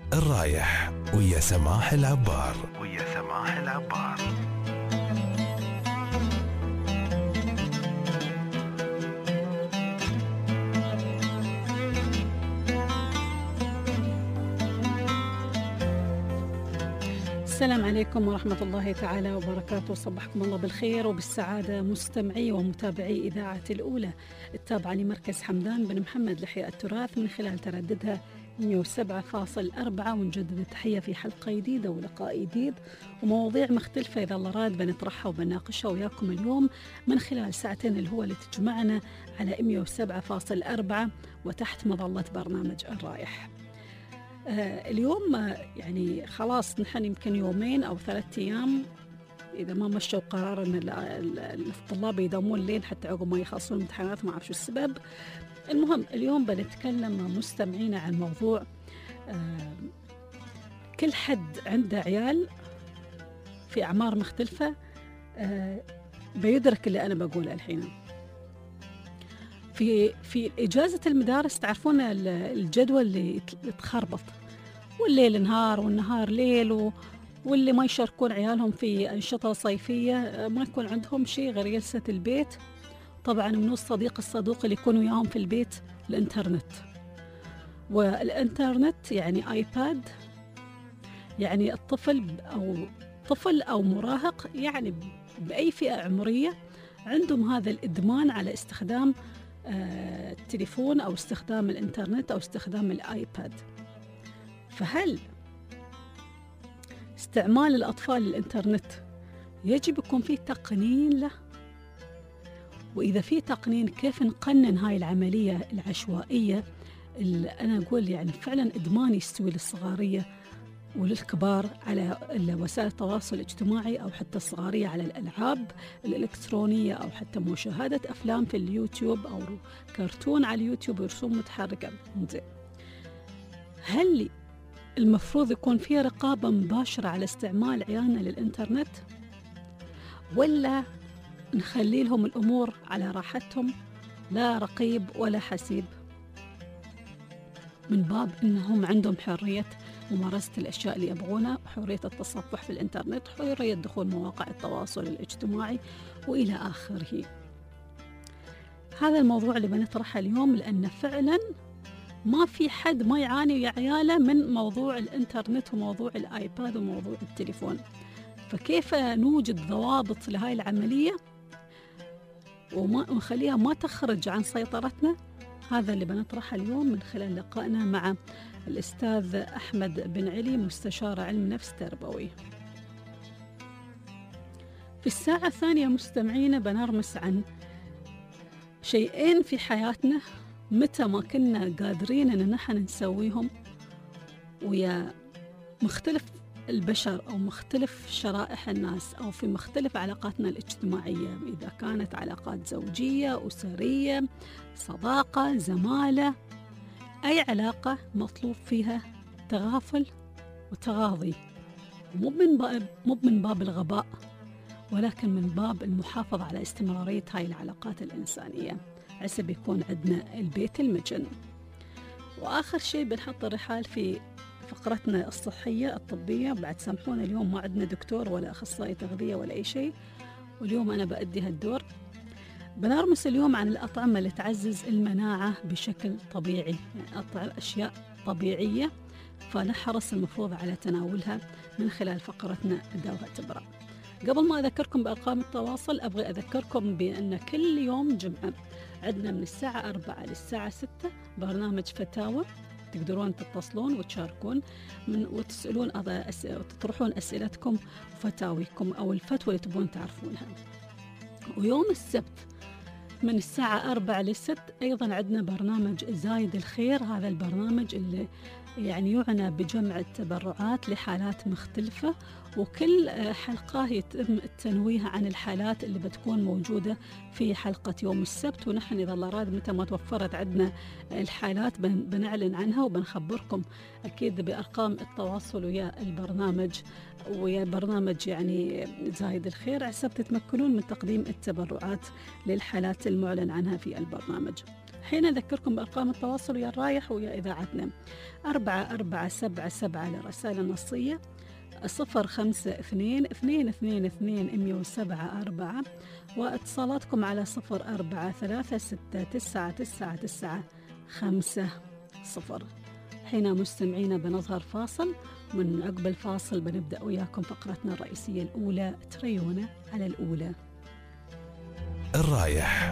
الرايح ويا سماح العبار. السلام عليكم ورحمة الله تعالى وبركاته. صبحكم الله بالخير وبالسعادة مستمعي ومتابعي إذاعة الأولى التابعة لمركز حمدان بن محمد لإحياء التراث من خلال ترددها 107.4. ونجدد التحية في حلقة جديدة ولقاء جديد ومواضيع مختلفة إذا الله راد بنطرحها وبناقشها وياكم اليوم من خلال ساعتين الهوى اللي تجمعنا على 107.4 وتحت مظلة برنامج الرايح. اليوم يعني خلاص نحن يمكن يومين أو 3 أيام إذا ما مشوا قرار أن الطلاب يداومون الليل حتى عقب ما يخلصون امتحانات، ما أعرف شو السبب. المهم اليوم بنتكلم مع مستمعينا عن موضوع كل حد عنده عيال في أعمار مختلفة بيدرك اللي أنا بقوله الحين. في إجازة المدارس تعرفون الجدول اللي يتخربط، والليل نهار والنهار ليل، واللي ما يشاركون عيالهم في أنشطة صيفية ما يكون عندهم شيء غير جلسة البيت. طبعا من الصديق الصدوق اللي يكونوا وياهم في البيت الإنترنت، والإنترنت يعني آيباد، يعني طفل أو مراهق يعني بأي فئة عمرية عندهم هذا الإدمان على استخدام التليفون أو استخدام الإنترنت أو استخدام الآيباد. فهل استعمال الأطفال للإنترنت يجب يكون فيه تقنين له؟ وإذا فيه تقنين كيف نقنن هاي العملية العشوائية اللي أنا أقول يعني فعلا إدمان يستوي للصغارية وللكبار على وسائل التواصل الاجتماعي، أو حتى الصغارية على الألعاب الإلكترونية، أو حتى مشاهدة أفلام في اليوتيوب أو كرتون على اليوتيوب ورسوم متحركة. هل المفروض يكون فيه رقابة مباشرة على استعمال عيالنا للإنترنت، ولا نخلي لهم الأمور على راحتهم لا رقيب ولا حسيب، من باب أنهم عندهم حرية ممارسة الأشياء اللي يبغونها، حرية التصفح في الإنترنت، حرية دخول مواقع التواصل الاجتماعي وإلى آخره. هذا الموضوع اللي بنطرحه اليوم، لأن فعلا ما في حد ما يعاني يا عياله من موضوع الإنترنت وموضوع الآيباد وموضوع التليفون. فكيف نوجد ضوابط لهاي العملية ونخليها ما تخرج عن سيطرتنا؟ هذا اللي بنطرحه اليوم من خلال لقائنا مع الأستاذ أحمد بن علي، مستشار علم نفس تربوي. في الساعة الثانية مستمعينا بنرمس عن شيئين في حياتنا متى ما كنا قادرين أن نحن نسويهم ويا مختلف البشر أو مختلف شرائح الناس أو في مختلف علاقاتنا الاجتماعية، إذا كانت علاقات زوجية، أسرية، صداقة، زمالة، أي علاقة مطلوب فيها تغافل وتغاضي، مو من باب الغباء، ولكن من باب المحافظة على استمرارية هاي العلاقات الإنسانية، عسى يكون عندنا البيت المجن. وآخر شيء بنحط الرحال في فقرتنا الصحية الطبية. بعد سامحونا اليوم ما عندنا دكتور ولا أخصائي تغذية ولا أي شيء، واليوم أنا بأدي هالدور. بنرمس اليوم عن الأطعمة اللي تعزز المناعة بشكل طبيعي، يعني أشياء طبيعية فنحرص المفروض على تناولها من خلال فقرتنا دواء تبرع. قبل ما أذكركم بأرقام التواصل، أبغى أذكركم بأن كل يوم جمعة عندنا من الساعة 4 للساعة 6 برنامج فتاوى، تقدرون تتصلون وتشاركون وتسألون وتطرحون أسئلتكم وفتاويكم أو الفتوى اللي تبون تعرفونها. ويوم السبت من الساعة 4 للست أيضا عندنا برنامج زايد الخير. هذا البرنامج اللي يعني يعنى بجمع التبرعات لحالات مختلفة، وكل حلقة يتم التنويه عن الحالات اللي بتكون موجودة في حلقة يوم السبت. ونحن إذا الله راد متى ما توفرت عندنا الحالات بنعلن عنها وبنخبركم أكيد بأرقام التواصل ويا البرنامج ويا برنامج يعني زايد الخير، عشان تتمكنون من تقديم التبرعات للحالات المعلن عنها في البرنامج. حين أذكركم بأرقام التواصل ويا الرايح ويا إذاعتنا 4477 للرسائل النصية، 052-222-1074، واتصالاتكم على 04369995. حين مستمعينا بنظهر فاصل، من عقب الفاصل بنبدأ وياكم فقرتنا الرئيسية الأولى، تريونا على الأولى. الرايح.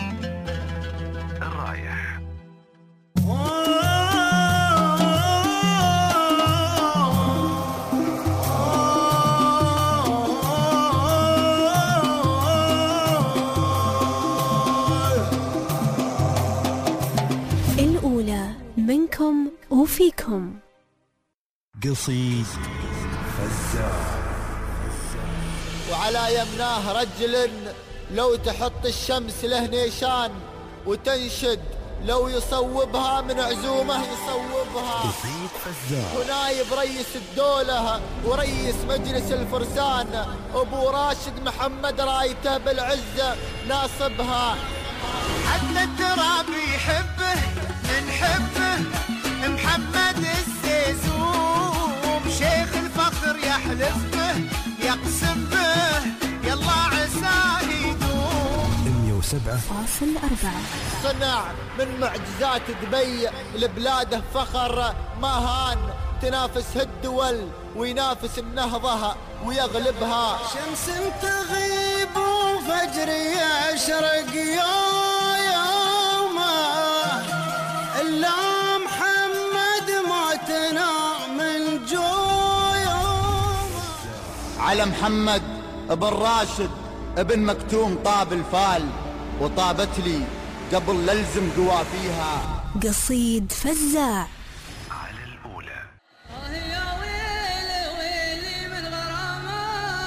الأولى منكم وفيكم. قصيد فزاع. وعلى يمناه رجل لو تحط الشمس له نيشان، وتنشد لو يصوبها من عزومه يصوبها. قصيد فزاع. ونايب رئيس الدولة ورئيس مجلس الفرسان أبو راشد محمد رايته بالعزة ناصبها. حتى التراب يحبه من حبه محمد الزيزوم، شيخ الفخر يحلف به يقسم به يلا عساه يدوم. 107.4 صنع من معجزات دبي لبلاده فخر، ما هان تنافس الدول وينافس النهضة ويغلبها. شمس تغيب وفجر يشرق يومه، إلا محمد ما تنام الجيوم. على محمد ابن راشد ابن مكتوم طاب الفال، وطابت لي قبل للزم قوافيها. قصيد فزاع. على الأولى. يا ويلي ويلي من غرامه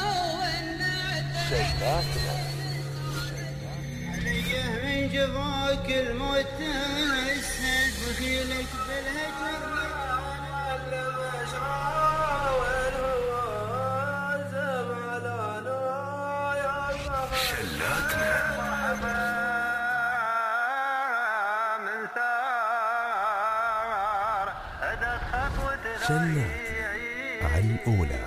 والنعتة عليه من جفاك الموت السد بخيلك بالهجر على بشرى والوزم على يا شلاتنا. من ثار أدت خطوة شلات على الأولى.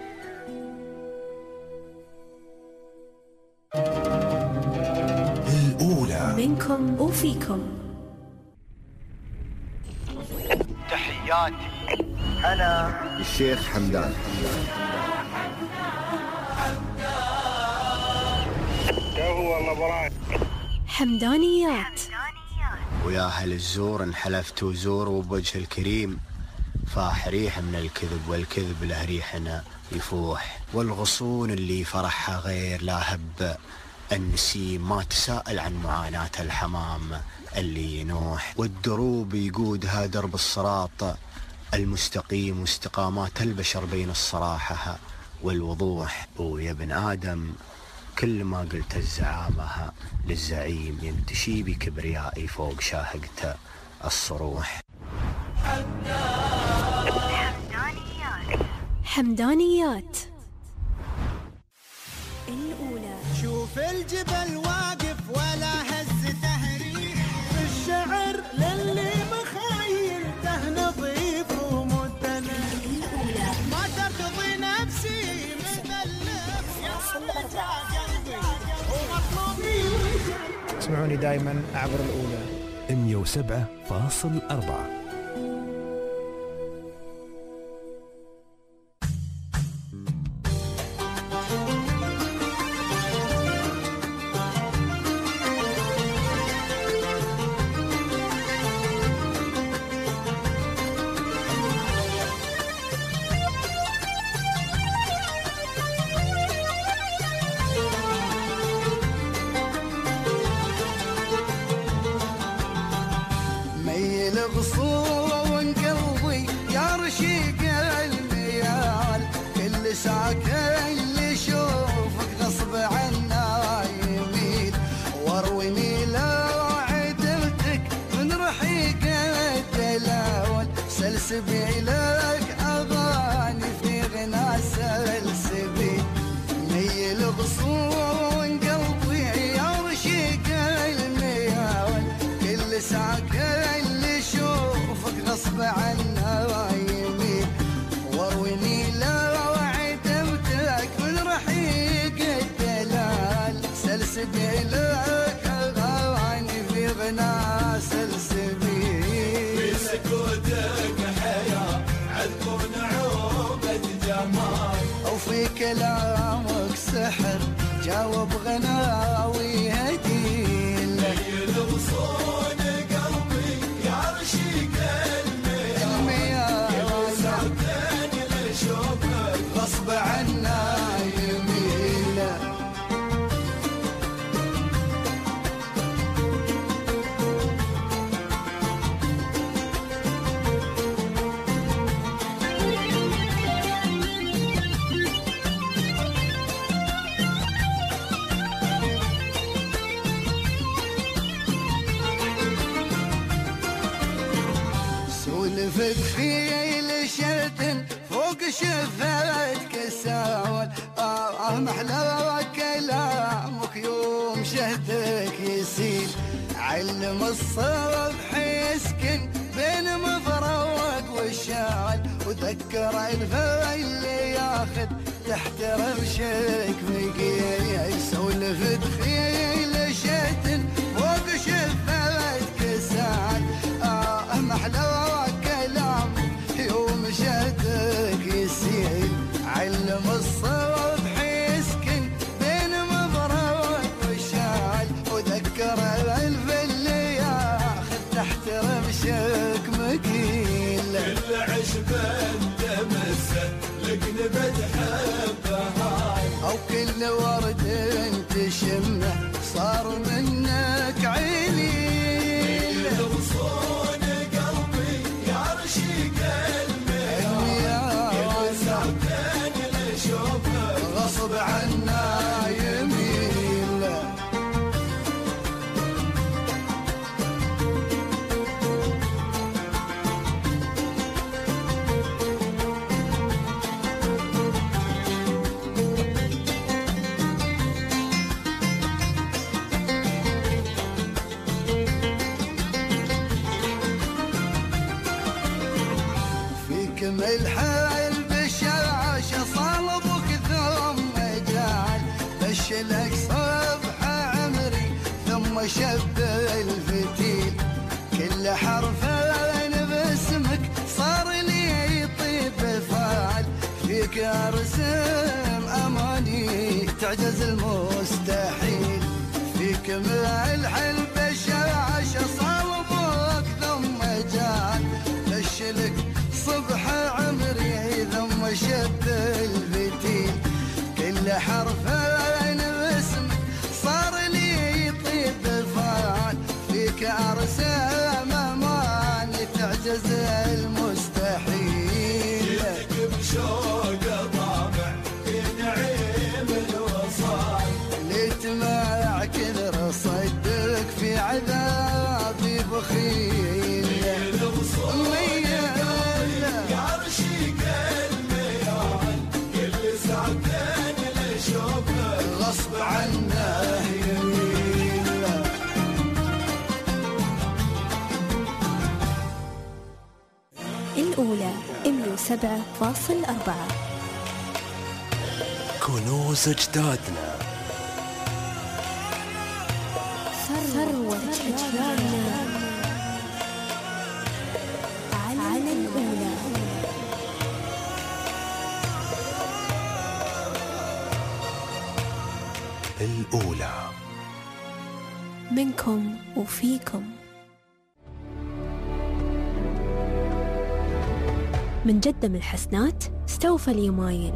الأولى. منكم وفيكم. تحياتي أنا الشيخ حمدان. حمدانيات. ويا أهل الزور انحلفت وزور وبوجه الكريم فاح ريح من الكذب، والكذب له ريحنا يفوح، والغصون اللي فرحها غير لا هب النسيم ما تساءل عن معاناة الحمام اللي ينوح، والدروب يقودها درب الصراط المستقيم واستقامات البشر بين الصراحة والوضوح. ويا ابن آدم كل ما قلت الزعامة للزعيم ينتشي بكبريائي فوق شاهقته الصروح. حمدانيات. الأولى. شوف الجبل واقف ولا هز تهريب، الشعر للي مخيلته نظيف ومدنى، ما ترتضي نفسي متلف يا قلبي ومطلوبي. اسمعوني دائما عبر الأولى 107.4. غصون قلبي يا رشيق الميال، كل ساكن اللي يشوفك غصب عنا يميل، وارويني لو عدلتك من رحيق الدلاول، سلسبيلك اغاني في غنى سلسبيل، ميل غصون قلبي يا رشيق الميال، كل ساكن شفتك ساول محلى كلامك يوم شهدك يسيل علم الصبح يسكن بين مفروق والشعل وذكر الفيل ياخذ تحت رمشك مقيل يسولف تخيل شتن فوق شفتك ساعد محلى كلامك يوم شهدك يسيل علم الصبح يسكن بين مفروق والشعل وذكر الفيل ياخذ تحت رمشك مقيل كل عشبة تمسه لقنبة حبها أو كل ورد تشمه صار منك عيني غصون قلبي يعرشق المياه كل ساعتين لشوفه غصب عنا يميل فيكم الحال بشاشة صلبك ثم جعل بشلك صبح عمري ثم شب الفتيل كل حرفين باسمك صار لي يطيب فعل فيك ارسم اماني تعجز المستحيل فيك مع الحل بشاشة صلبك ثم جعل بشلك صبح عمري ثم شد الفتيل كل حرفين باسمك صار لي يطيب فعل فيك ارسم اماني تعجز المستحيل يدك بشوق طامع في نعيم الوصال ليتمع كثر صدق في عذابي بخيل يعرشق المياه كل ساعتين لشوفه غصب عنه يميل الأولى 107.4 كنوز أجدادنا. ثروة أجيالنا على الأولى. الأولى منكم وفيكم. من جدم الحسنات استوفى اليمايل.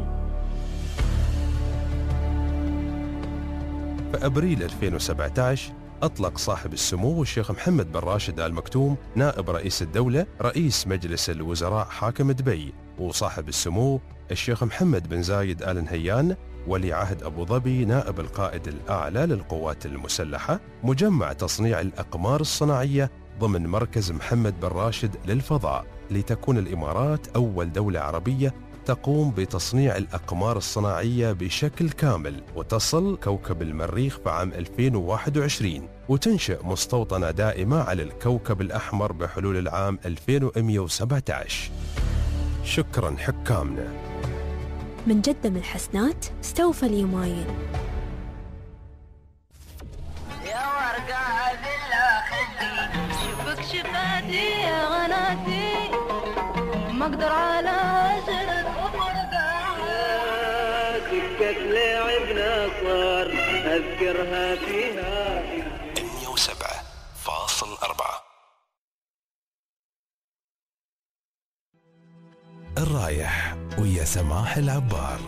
في أبريل 2017 أطلق صاحب السمو الشيخ محمد بن راشد آل مكتوم نائب رئيس الدولة رئيس مجلس الوزراء حاكم دبي، وصاحب السمو الشيخ محمد بن زايد آل نهيان ولي عهد أبو ظبي نائب القائد الأعلى للقوات المسلحة مجمع تصنيع الأقمار الصناعية ضمن مركز محمد بن راشد للفضاء، لتكون الإمارات أول دولة عربية تقوم بتصنيع الأقمار الصناعية بشكل كامل وتصل كوكب المريخ في عام 2021، وتنشئ مستوطنة دائمة على الكوكب الأحمر بحلول العام 2117. شكرا حكامنا. من جدم الحسنات استوفى اليمايل. يا ورقة بالله خدي شوفك شفاتي يا غناتي ما اقدر على عشرة سكت لعبنا صار اذكرها فيها 107.4. الرايح ويا سماح العبار.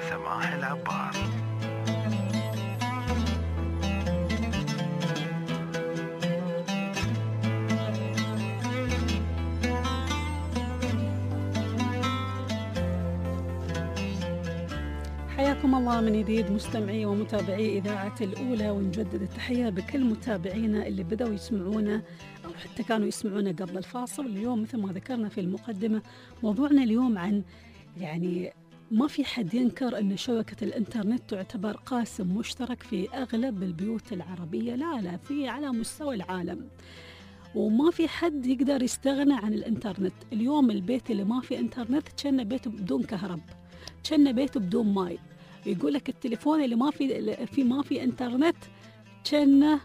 حياكم الله من جديد مستمعي ومتابعي إذاعة الأولى، ونجدد التحية بكل متابعينا اللي بدأوا يسمعونا أو حتى كانوا يسمعونا قبل الفاصل. اليوم مثل ما ذكرنا في المقدمة موضوعنا اليوم عن يعني ما في حد ينكر أن شبكة الإنترنت تعتبر قاسم مشترك في أغلب البيوت العربية، لا في على مستوى العالم، وما في حد يقدر يستغنى عن الإنترنت. اليوم البيت اللي ما في إنترنت كأنه بيته بدون كهرب، كأنه بيته بدون ماي. يقول لك التليفون اللي ما في إنترنت كأنه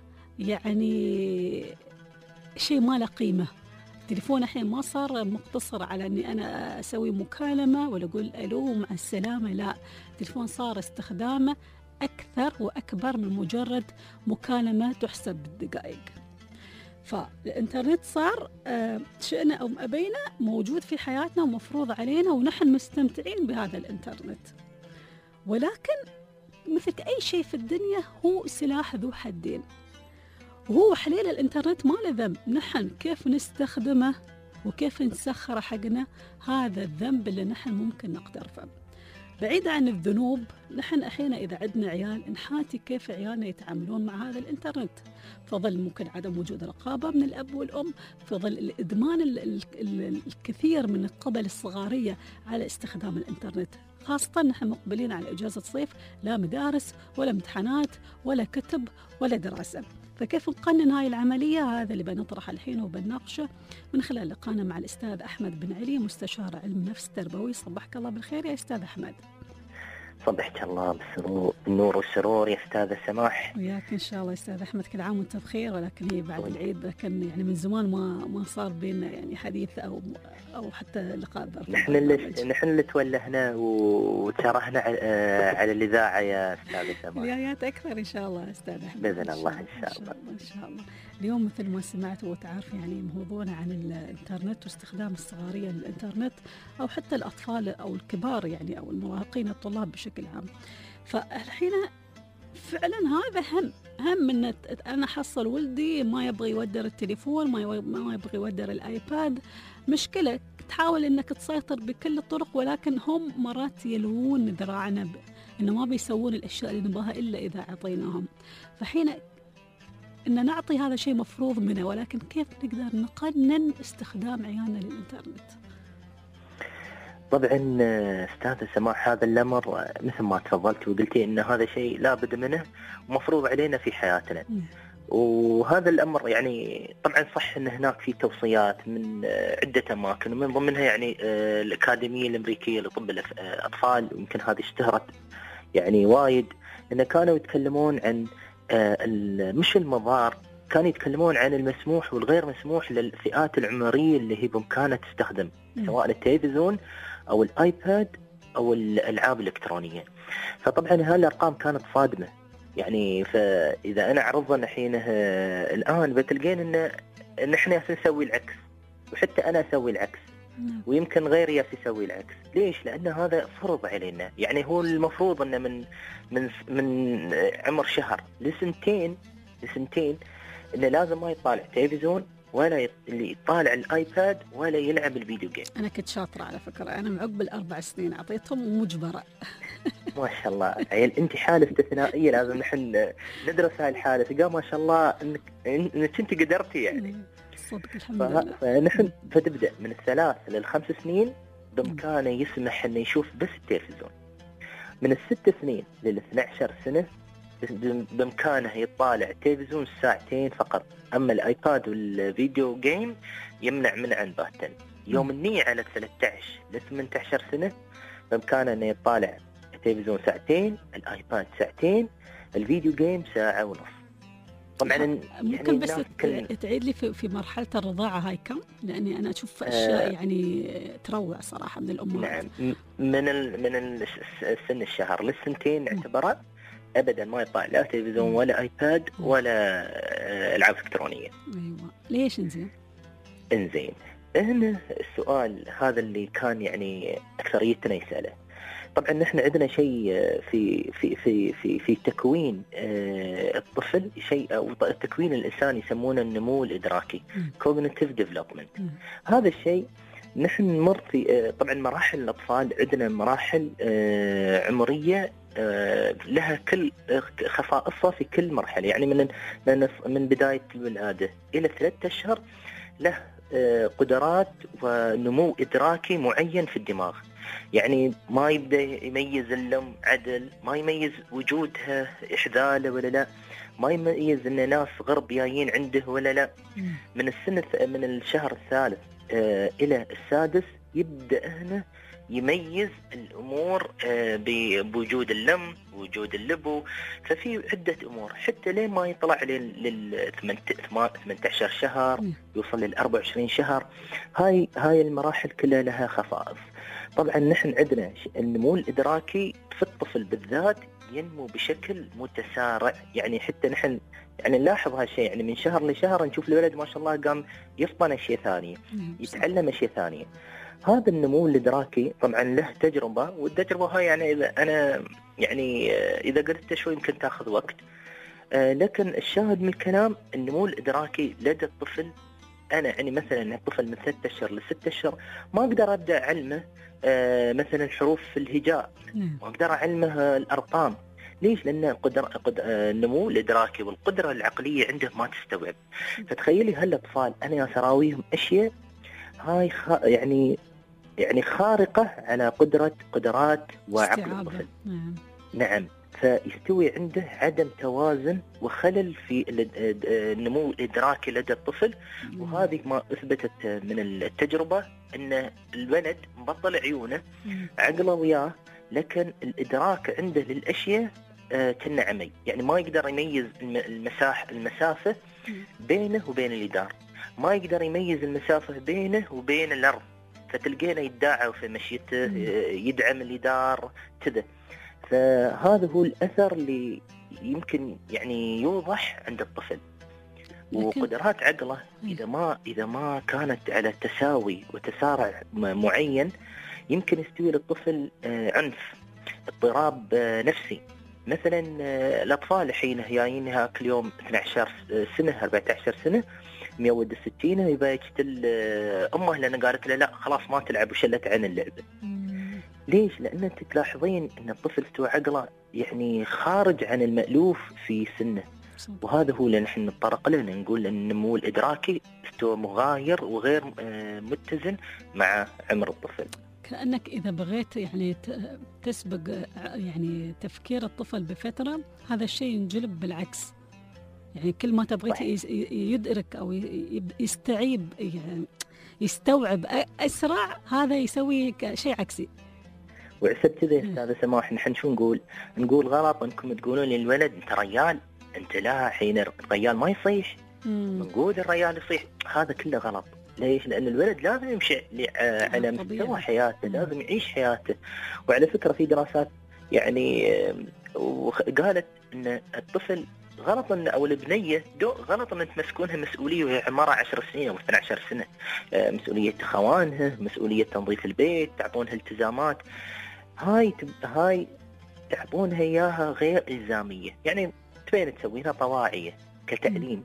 يعني شيء ما له قيمة. التليفون الحين ما صار مقتصر على أني أنا أسوي مكالمة ولا أقول ألو مع السلامة، لا، التليفون صار استخدامه أكثر وأكبر من مجرد مكالمة تحسب بالدقائق. فالإنترنت صار شئنا أو أبينا موجود في حياتنا ومفروض علينا، ونحن مستمتعين بهذا الإنترنت. ولكن مثل أي شيء في الدنيا هو سلاح ذو حدين، وهو حليل الإنترنت ما له ذنب، نحن كيف نستخدمه وكيف نسخره حقنا، هذا الذنب اللي نحن ممكن نقترفه. بعيد عن الذنوب، نحن أحيانا إذا عندنا عيال نحاتي كيف عيالنا يتعاملون مع هذا الإنترنت، فظل ممكن عدم وجود رقابة من الأب والأم، فظل الإدمان الكثير من قبل الصغارية على استخدام الإنترنت، خاصة نحن مقبلين على إجازة صيف، لا مدارس ولا امتحانات ولا كتب ولا دراسة. فكيف نقنن هاي العملية؟ هذا اللي بنطرح الحين وبنناقشه من خلال لقانا مع الأستاذ أحمد بن علي، مستشار علم نفس تربوي. صبحك الله بالخير يا أستاذ أحمد. صبحك الله بالنور والسرور يا أستاذة سماح. وياك إن شاء الله أستاذ أحمد، كل عام وأنت بخير. ولكن هي بعد العيد كان يعني من زمان ما صار بيننا يعني حديث أو حتى لقاء. نحن اللي تولهنا وترهنا على الإذاعة يا أستاذة سماح. اليايات أكثر إن شاء الله أستاذ أحمد بإذن الله إن شاء الله. إن شاء الله. اليوم مثل ما سمعت وتعرف يعني موضوعنا عن الإنترنت واستخدام الصغارية للإنترنت، أو حتى الأطفال أو الكبار يعني أو المراهقين الطلاب بشكل عام. فالحين فعلا هذا هم من أنا حصل ولدي ما يبغي يودر التليفون، ما يبغي يودر الآيباد. مشكلة تحاول أنك تسيطر بكل الطرق، ولكن هم مرات يلوون ذراعنا إنه ما بيسوون الأشياء اللي نبغاها إلا إذا أعطيناهم. فحين إن نعطي هذا شيء مفروض منه، ولكن كيف نقدر نقنن استخدام عيالنا للإنترنت؟ طبعا أستاذة سماح، هذا الأمر مثل ما تفضلت وقلتي إن هذا شيء لا بد منه ومفروض علينا في حياتنا. وهذا الأمر يعني طبعا صح إن هناك في توصيات من عدة أماكن، ومن ضمنها يعني الأكاديمية الأمريكية لطب الأطفال، ويمكن هذه اشتهرت يعني وايد، إن كانوا يتكلمون عن مش المضار، كانوا يتكلمون عن المسموح والغير مسموح للفئات العمرية اللي هي بإمكانها تستخدم سواء التلفزيون أو الآيباد أو الألعاب الإلكترونية. فطبعا هالأرقام كانت صادمة يعني. فإذا أنا عرضنا الحين الآن بتلقين إن إحنا نسوي العكس، وحتى أنا أسوي العكس، ويمكن غيري يسوي العكس. ليش؟ لأن هذا فرض علينا. يعني هو المفروض أنه من عمر شهر لسنتين إنه لازم ما يطالع تلفزيون ولا اللي يطالع الآيباد ولا يلعب الفيديو جيم. أنا كنت شاطرة على فكرة، أنا معقبل 4 سنين أعطيتهم مجبرة. ما شاء الله عيل، أنت حالة استثنائية، لازم نحن ندرس هاي الحالة. تلقى ما شاء الله إنك أنت قدرتي يعني. صدق الحمد لله. فنحن فتبدأ من 3 ل5 سنين بإمكانه يسمح إنه يشوف بس التلفزيون. من 6 سنين ل12 سنة بإمكانه يطالع التلفزيون 2 ساعة فقط. أما الآيباد والفيديو جيم يمنع منه عن باتا. يوم النية على 13 ل 18 سنة بإمكانه أنه يطالع التلفزيون 2 ساعة، الآيباد 2 ساعة، الفيديو جيم 1.5 ساعة. طبعا ممكن بس تعيد لي في مرحلة الرضاعة هاي كم؟ لأني أنا أشوف أشياء يعني تروع صراحة من الأمهات. نعم، من السن الشهر للسنتين نعتبره أبدا ما يطالع لا تلفزيون ولا آيباد ولا ألعاب إلكترونية. أيوة. ليش إنزين هنا السؤال هذا اللي كان يعني أكثريتنا يسأله. طبعا نحن عندنا شيء في في في في في تكوين الطفل، شيء أو تكوين الإنسان يسمونه النمو الإدراكي cognitive development. هذا الشيء نحن نمر في طبعا مراحل الأطفال، عندنا مراحل عمرية لها كل خصائصها في كل مرحلة. يعني من بداية الولادة إلى 3 أشهر له قدرات ونمو إدراكي معين في الدماغ. يعني ما يبدأ يميز اللم عدل، ما يميز وجودها إحذاله ولا لا، ما يميز إن ناس غرب جايين عنده ولا لا. من الشهر الثالث إلى السادس يبدأ هنا يميز الأمور بوجود اللم، وجود اللبو. ففي عدة أمور حتى لين ما يطلع لل 18 شهر، يوصل لل 24 شهر. هاي المراحل كلها لها خصائص. طبعا نحن عندنا النمو الإدراكي في الطفل بالذات ينمو بشكل متسارع. يعني حتى نحن يعني نلاحظ هالشيء، يعني من شهر لشهر نشوف الولد ما شاء الله قام يفطن أشياء ثانية، يتعلم أشياء ثانية. هذا النمو الإدراكي طبعا له تجربة، والتجربة هاي يعني إذا قلت شوي يمكن تأخذ وقت، لكن الشاهد من الكلام النمو الإدراكي لدى الطفل. أنا يعني مثلا الطفل من 3 أشهر ل6 أشهر ما أقدر أبدأ علمه مثلا حروف الهجاء، ما أقدر أعلمه الأرقام. ليش؟ لأن النمو الإدراكي والقدرة العقلية عنده ما تستوعب. فتخيلي هالأطفال أنا أسراويهم أشياء هاي يعني خارقة على قدرات وعقل الطفل. نعم. فيستوي عنده عدم توازن وخلل في النمو الإدراكي لدى الطفل. وهذه ما أثبتت من التجربة أن الولد مبطل عيونه، عقله وياه، لكن الإدراك عنده للأشياء كنا عمي. يعني ما يقدر يميز المسافة بينه وبين الجدار، ما يقدر يميز المسافة بينه وبين الأرض. فتلقينا يدعى في مشيته، يدعم الجدار كذا. فهذا هو الأثر اللي يمكن يعني يوضح عند الطفل. وقدرات عقله إذا ما كانت على تساوي وتسارع معين يمكن يستوي للطفل عنف، اضطراب نفسي. مثلا الأطفال حين جايينها كل يوم 12 سنة 14 سنة ميود السكينة يبقى يقتل أمه لأنه قالت له لا خلاص ما تلعب وشلت عن اللعبة. ليش؟ لأن أنت تلاحظين أن الطفل استوى عقله يعني خارج عن المألوف في سنه. وهذا هو اللي نحن نتطرق له، نقول أن النمو الإدراكي استوى مغاير وغير متزن مع عمر الطفل. كأنك إذا بغيت يعني تسبق يعني تفكير الطفل بفترة، هذا الشيء ينجلب بالعكس. يعني كل ما تبغيت يدرك أو يستوعب يعني يستوعب أسرع، هذا يسوي شيء عكسي. وعسب كذا يا أستاذ سماح نحن شو نقول غلط أنكم تقولون للولد أنت ريال، أنت لا، حين الريال ما يصيح نقول الريال يصيح. هذا كله غلط. ليش؟ لأن الولد لازم يمشي على مستوى حياته، لازم يعيش حياته. وعلى فكرة في دراسات يعني قالت أن الطفل غلط أو البنية غلط أن تمسكونها مسؤولية وهي عمرها 10 سنين أو 12 سنة، مسؤولية خوانها، مسؤولية تنظيف البيت، تعطونها التزامات. هاي تعطونها إياها غير إلزامية، يعني تبين تسويها طواعية كتعليم.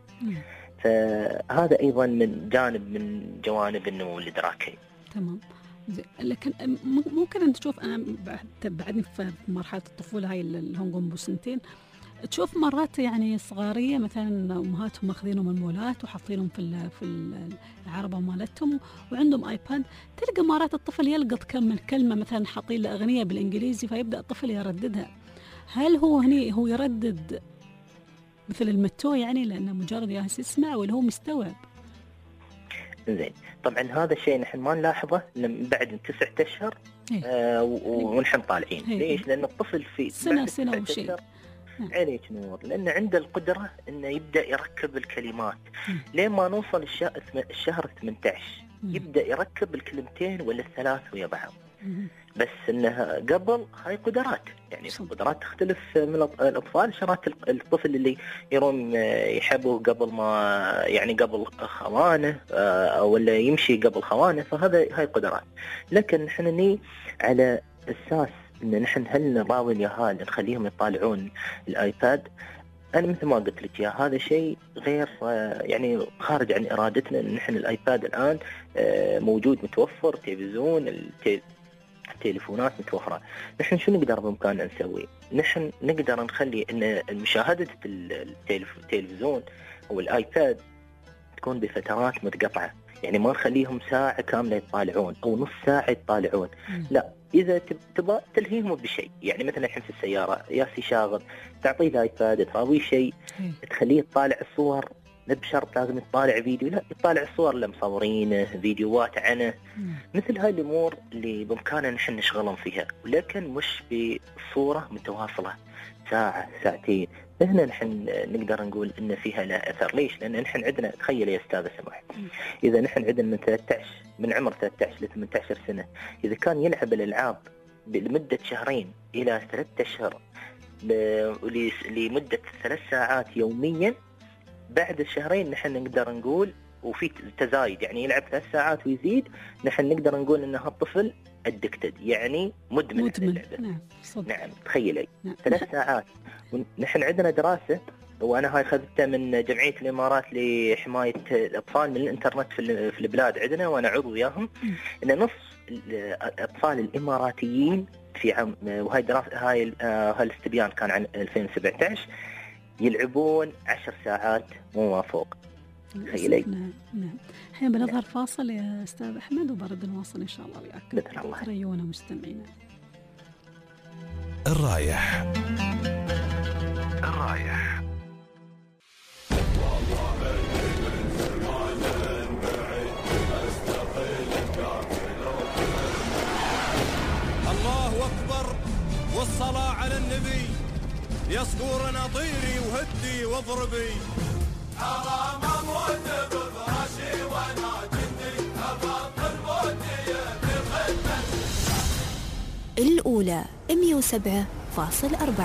فهذا أيضا من جوانب النمو الإدراكي. تمام. لكن ممكن أن تشوف، أنا بعدني في مرحلة الطفولة هاي اللي هم قم بسنتين، تشوف مرات يعني صغارية مثلا أمهاتهم ماخذينهم المولات وحاطينهم في العربة مالتهم وعندهم آيباد، تلقى مرات الطفل يلقط كم من كلمة مثلا حاطين له أغنية بالإنجليزي فيبدأ الطفل يرددها. هل هو يردد مثل المتو يعني لأنه مجرد ياهس يسمع، ولا هو مستوعب؟ زين، طبعا هذا الشيء نحن ما نلاحظه بعد 9 أشهر ونحن طالعين. ليش؟ لأن الطفل في سنة وشيء عليك نور، لأن عنده القدرة أنه يبدأ يركب الكلمات. لين ما نوصل الشهر 18 يبدأ يركب الكلمتين ولا الثلاث ويا بعض. بس انها قبل هاي قدرات، يعني القدرات تختلف من الاطفال. شرات الطفل اللي يروم يحبه قبل ما يعني قبل خوانه ولا يمشي قبل خوانه، هاي قدرات. لكن نحن على اساس ان نحن هل نراوي اليهال نخليهم يطالعون الايباد، انا مثل ما قلت لك يا هذا شيء غير يعني خارج عن ارادتنا. ان نحن الايباد الان موجود متوفر، تلفزيون، التليفونات متوفرة. نحن شو نقدر بإمكاننا نسوي؟ نحن نقدر نخلي أن مشاهدة التلفزيون أو الآيباد تكون بفترات متقطعة. يعني ما نخليهم ساعة كاملة يطالعون أو نص ساعة يطالعون. لا، إذا تبغى تلهيهم بشيء، يعني مثلا الحين في السيارة ياسي شاغل، تعطيه الايباد، تراويه شيء، تخليه يطالع الصور. لا بشرط لازم يطالع فيديو، لا، يطالع الصور اللي مصورينه، فيديوهات عنه. مثل هاي الأمور اللي بإمكاننا نحن نشغلهم فيها، ولكن مش بصورة متواصلة ساعة ساعتين. هنا نحن نقدر نقول إن فيها لا أثر. ليش؟ لأن نحن عندنا، تخيل يا أستاذ سماح، إذا نحن عندنا من عمر 13 ل 18 سنة، إذا كان يلعب الألعاب لمدة شهرين إلى 3 أشهر لمدة 3 ساعات يوميا، بعد الشهرين نحن نقدر نقول، وفي تزايد يعني يلعب 3 ساعات ويزيد، نحن نقدر نقول إن هالطفل addicted، يعني مدمن اللعبة. نعم تخيلي 3 ساعات. ونحن عندنا دراسة، وأنا هاي خذتها من جمعية الإمارات لحماية الأطفال من الإنترنت في البلاد عندنا، وأنا عضو وياهم، إن نص الأطفال الإماراتيين في عام، وهاي دراسة هاي الاستبيان كان عن 2017، يلعبون 10 ساعات وما فوق. تخيلي. نعم. الحين بنظهر فاصل يا أستاذ أحمد، وبرد نواصل إن شاء الله وياك. بإذن الله. تريونا مستمعينا. الرايح. الله أكبر والصلاة على النبي، يصقورنا طيري وهدي واضربي. حرام اموت بفراشي وانا جندي، ابطل موتي بخدمة. الأولى 107.4.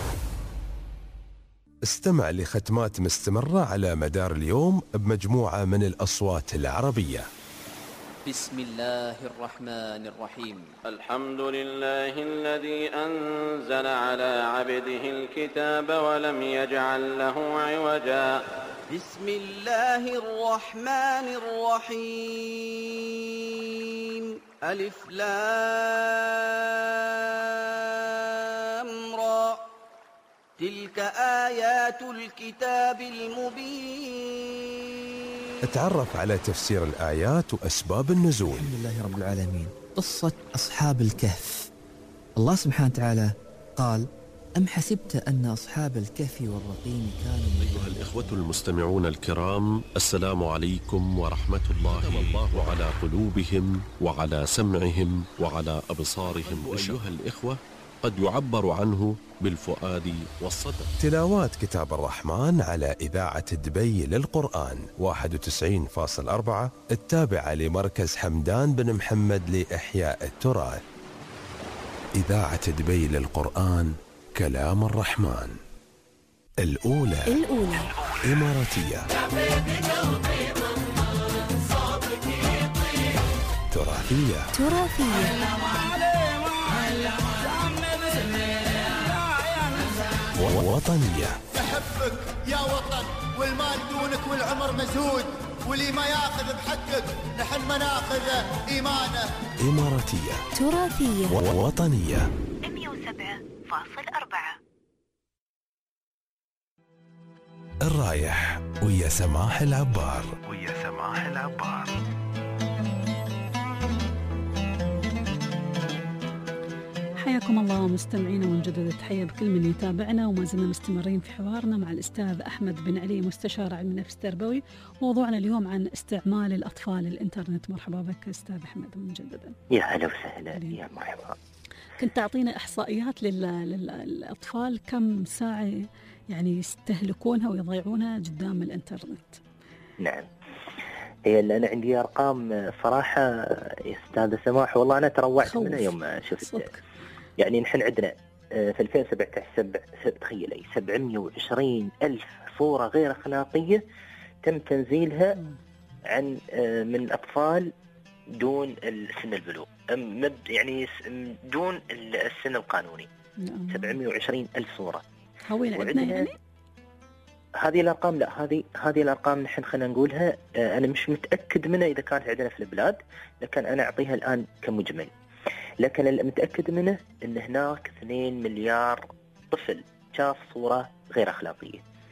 استمع لختمات مستمرة على مدار اليوم بمجموعة من الأصوات العربية. بسم الله الرحمن الرحيم. الحمد لله الذي أنزل على عبده الكتاب ولم يجعل له عوجا. بسم الله الرحمن الرحيم. ألف لام را. تلك آيات الكتاب المبين. اتعرف على تفسير الآيات وأسباب النزول. الحمد لله رب العالمين. قصة أصحاب الكهف. الله سبحانه وتعالى قال: أم حسبت أن أصحاب الكهف والرقيم كانوا. أيها الإخوة المستمعون الكرام، السلام عليكم ورحمة الله على قلوبهم وعلى سمعهم وعلى أبصارهم. أيها الإخوة، قد يعبر عنه بالفؤاد والصدر. تلاوات كتاب الرحمن على إذاعة دبي للقرآن 91.4 التابعة لمركز حمدان بن محمد لإحياء التراث. إذاعة دبي للقرآن، كلام الرحمن. الأولى إماراتية، تراثية، وطنية. يحبك يا وطن، والمال دونك والعمر مزهود، واللي ما ياخذ بحقك نحن ما ناخذه إيمانه. إماراتية، تراثية، وطنية. 107.4. الرايح ويا سماح العبار. حياكم الله مستمعينا، ونجدد التحية بكل من يتابعنا، وما زلنا مستمرين في حوارنا مع الأستاذ أحمد بن علي، مستشار علم النفس التربوي. موضوعنا اليوم عن استعمال الأطفال الإنترنت. مرحبا بك أستاذ أحمد مجددا. يا هلا وسهلا، يا مرحبا. كنت تعطينا إحصائيات للأطفال كم ساعة يعني يستهلكونها ويضيعونها قدام الإنترنت. نعم، هي اللي أنا عندي أرقام صراحة يا أستاذ سماح، والله أنا تروعت منها يوم شفت صدق. يعني نحن عندنا في 2017 تخيلي 720,000 صورة غير أخلاقية تم تنزيلها عن من أطفال دون سن البلوغ، يعني دون السن القانوني. 720,000 صورة. هوين عندنا يعني؟ هذه الأرقام، لا هذه الأرقام نحن خلينا نقولها، أنا مش متأكد منها إذا كانت عندنا في البلاد، لكن أنا أعطيها الآن كمجمل. لكن اللي متأكد منه إن هناك 2 مليار طفل شاف صورة غير أخلاقية.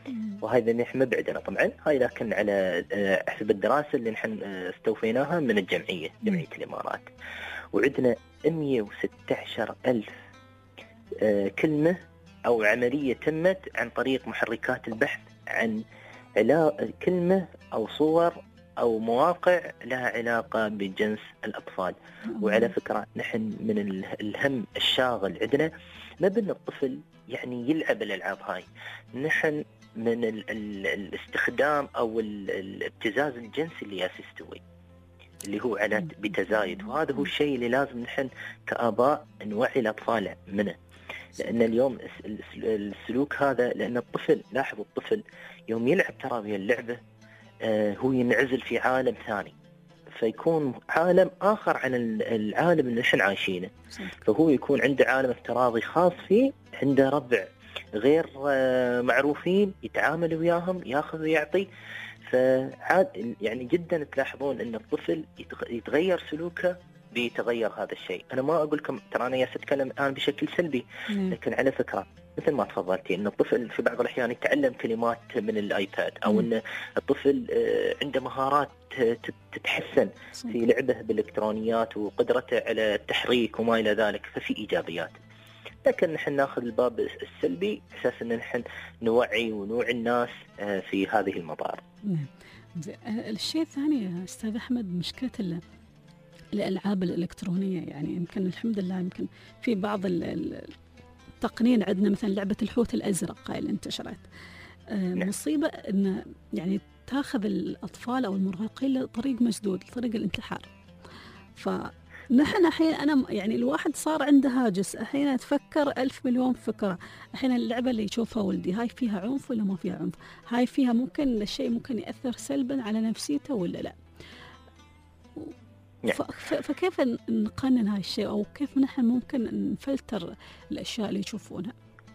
وهذا نحن مبعدنا طبعا هاي، لكن على حسب الدراسة اللي نحن استوفيناها من جمعية الإمارات، وعندنا 116,000 كلمة أو عملية تمت عن طريق محركات البحث عن كلمة أو صور أو مواقع لها علاقة بجنس الأطفال. وعلى فكرة نحن من الهم الشاغل عندنا ما بدنا الطفل يعني يلعب الألعاب هاي، نحن من الاستخدام أو الابتزاز الجنسي اللي يستوي اللي هو على بتزايد، وهذا هو الشيء اللي لازم نحن كآباء نوعي الأطفال منه. لأن اليوم السلوك هذا، لأن الطفل لاحظوا الطفل يوم يلعب ترى ويا اللعبة هو ينعزل في عالم ثاني، فيكون عالم آخر عن العالم اللي نحن عايشينه، فهو يكون عنده عالم افتراضي خاص فيه، عنده ربع غير معروفين يتعامل وياهم، ياخذ ويعطي. فعاد يعني جدا تلاحظون ان الطفل يتغير سلوكه بيتغير هذا الشيء. انا ما اقول لكم ترى انا اتكلم الان بشكل سلبي، لكن على فكره مثل ما تفضلتي ان الطفل في بعض الاحيان يتعلم كلمات من الايباد، او ان الطفل عنده مهارات تتحسن في لعبه بالالكترونيات وقدرته على التحريك وما الى ذلك، ففي ايجابيات. لكن نحن ناخذ الباب السلبي اساس ان نحن نوعي ونوعي الناس في هذه المضار. الشيء الثاني يا استاذ احمد، مشكله الالعاب الالكترونيه، يعني يمكن الحمد لله يمكن في بعض التقنين عندنا مثلا لعبه الحوت الازرق هاي اللي انتشرت. مصيبه ان يعني تاخذ الاطفال او المراهقين لطريق مسدود، لطريق الانتحار. فنحن الحين انا يعني الواحد صار عنده هاجس، الحين تفكر 1000 مليون فكره. الحين اللعبه اللي يشوفها ولدي هاي فيها عنف ولا ما فيها عنف؟ هاي فيها ممكن الشيء ممكن ياثر سلبا على نفسيته ولا لا؟ فكيف نقنن هاي الشيء، او كيف نحن ممكن نفلتر الاشياء اللي يشوفونها؟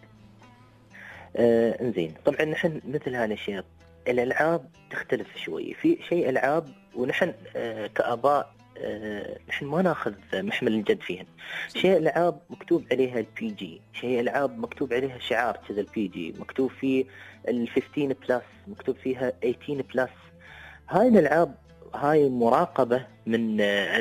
انزين، طبعا نحن مثل هذا الشيء الالعاب تختلف شوي، في شيء العاب ونحن كآباء نحن ما ناخذ محمل الجد فيهن. شيء العاب مكتوب عليها البي جي، شيء العاب مكتوب عليها شعار كذا البي جي، مكتوب فيه ال15 بلس، مكتوب فيها 18 بلس. هاي الالعاب هاي مراقبة من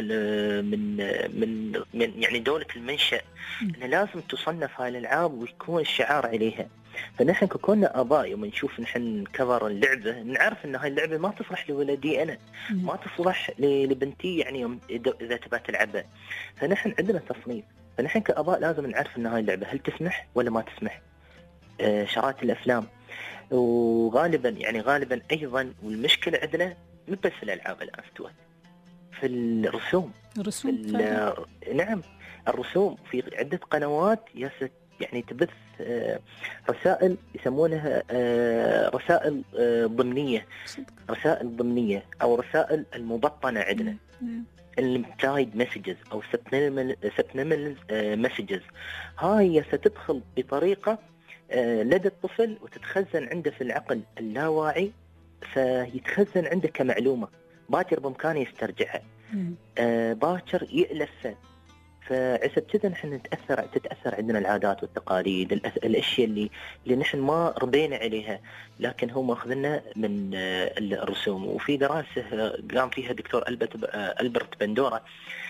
يعني دولة المنشأ، إن لازم تصنف هاي الألعاب ويكون الشعار عليها. فنحن كنا آباء يوم نشوف نحن كفر اللعبة نعرف إن هاي اللعبة ما تصلح لولدي أنا، ما تصلح لبنتي يعني يوم إذا تبى تلعبها. فنحن عندنا تصنيف، فنحن كآباء لازم نعرف إن هاي اللعبة هل تسمح ولا ما تسمح. شرائط الأفلام، وغالبا غالبا أيضا، والمشكلة عندنا مو بس في الألعاب الآن استوت، في الرسوم. نعم الرسوم، في عدة قنوات يعني تبث رسائل يسمونها رسائل ضمنية، رسائل ضمنية أو رسائل المبطنة عندنا، الامبلايد مسجز أو سبنمل مسجز. هاي ستدخل بطريقة لدى الطفل وتتخزن عنده في العقل اللاواعي، فيتخزن عنده كمعلومة باكر بإمكانه يسترجعها، باكر يألفها. فعسب كذا نحن تتأثر عندنا العادات والتقاليد، الأشياء اللي نحن ما ربينا عليها، لكن هم أخذنا من الرسوم. وفي دراسة قام فيها دكتور ألبرت بندورة،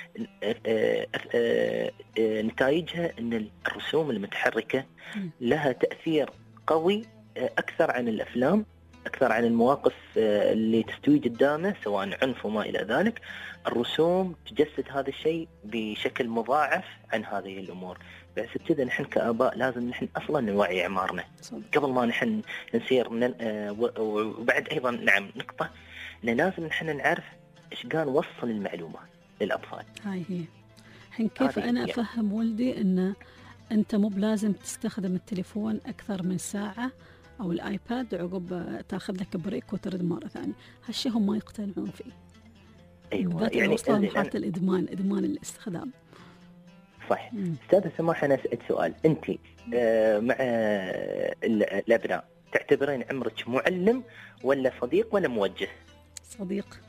نتائجها أن الرسوم المتحركة لها تأثير قوي أكثر عن الأفلام، أكثر عن المواقف اللي تستوي قدامه سواء عنف وما إلى ذلك. الرسوم تجسد هذا الشيء بشكل مضاعف عن هذه الأمور. بس كذا نحن كآباء لازم نحن أصلا نوعي أعمارنا قبل ما نحن نسير وبعد أيضا نعم نقطة إن لازم نحن نعرف إيش قال وصل المعلومة للأطفال. هاي هي الحين كيف أنا أفهم ولدي إن أنت مو بلازم تستخدم التليفون أكثر من ساعة أو الآيباد عقب تأخذ لك بريك وترد مرة ثانية. هالشيء هم ما يقتنعون فيه. أيوة يعني وصلوا حالة إدمان الاستخدام. صح. أستاذة سماح أنا أسأل سؤال، أنت مع الأبناء تعتبرين عمرك معلم ولا صديق ولا موجه؟ صديق.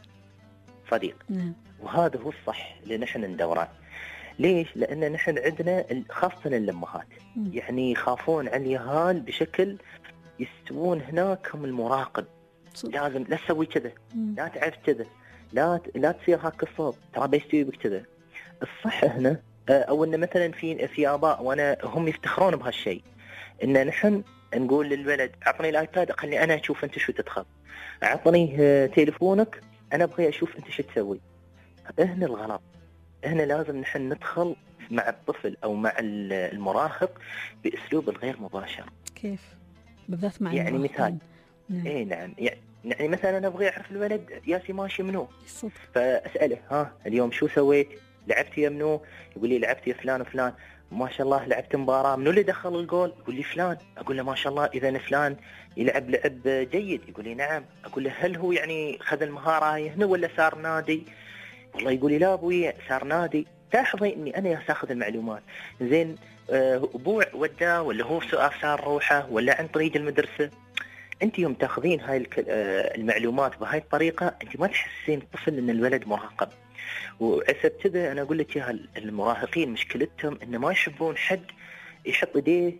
وهذا هو الصح اللي نحن ندوره. ليش؟ لأن نحن عندنا خاصة الأمهات يعني يخافون على اليهال بشكل يستوون هناك هم المراقب. لازم لا تسوي كذا، لا تعرف كذا، لا تصير هاك الصوت، ترى بيستوي بك كذا. الصح هنا او ان مثلا في اباء وانا هم يفتخرون بهالشيء، ان نحن نقول للولد اعطني الايباد خلي انا اشوف انت شو تدخل، اعطني تليفونك انا ابغى اشوف انت شو تسوي. هنا الغلط، هنا لازم نحن ندخل مع الطفل او مع المراهق باسلوب الغير مباشر. كيف؟ بالذات مع يعني المراهقين. مثال اي نعم، يعني مثلا انا ابغى اعرف الولد ياسي ماشي منو، فاساله ها اليوم شو سويت؟ لعبت يا منو؟ يقول لي لعبت يا فلان وفلان. ما شاء الله لعبت مباراة، منو اللي دخل الجول؟ يقول لي فلان. اقول له ما شاء الله اذا فلان يلعب لعب جيد. يقول لي نعم. اقول له هل هو يعني خذ المهارة هاي هنا ولا صار نادي؟ والله يقول لي لا ابوي صار نادي. لاحظي اني انا اخذ المعلومات زين. ابوع ودا ولا هو سؤال صار روحه ولا عن طريق المدرسة. انت يوم تاخذين هاي المعلومات بهاي الطريقة انت ما تحسين الطفل ان الولد مراقب. وعسب كذا انا اقول لك يا المراهقين مشكلتهم انه ما يحبون حد يحط ايديه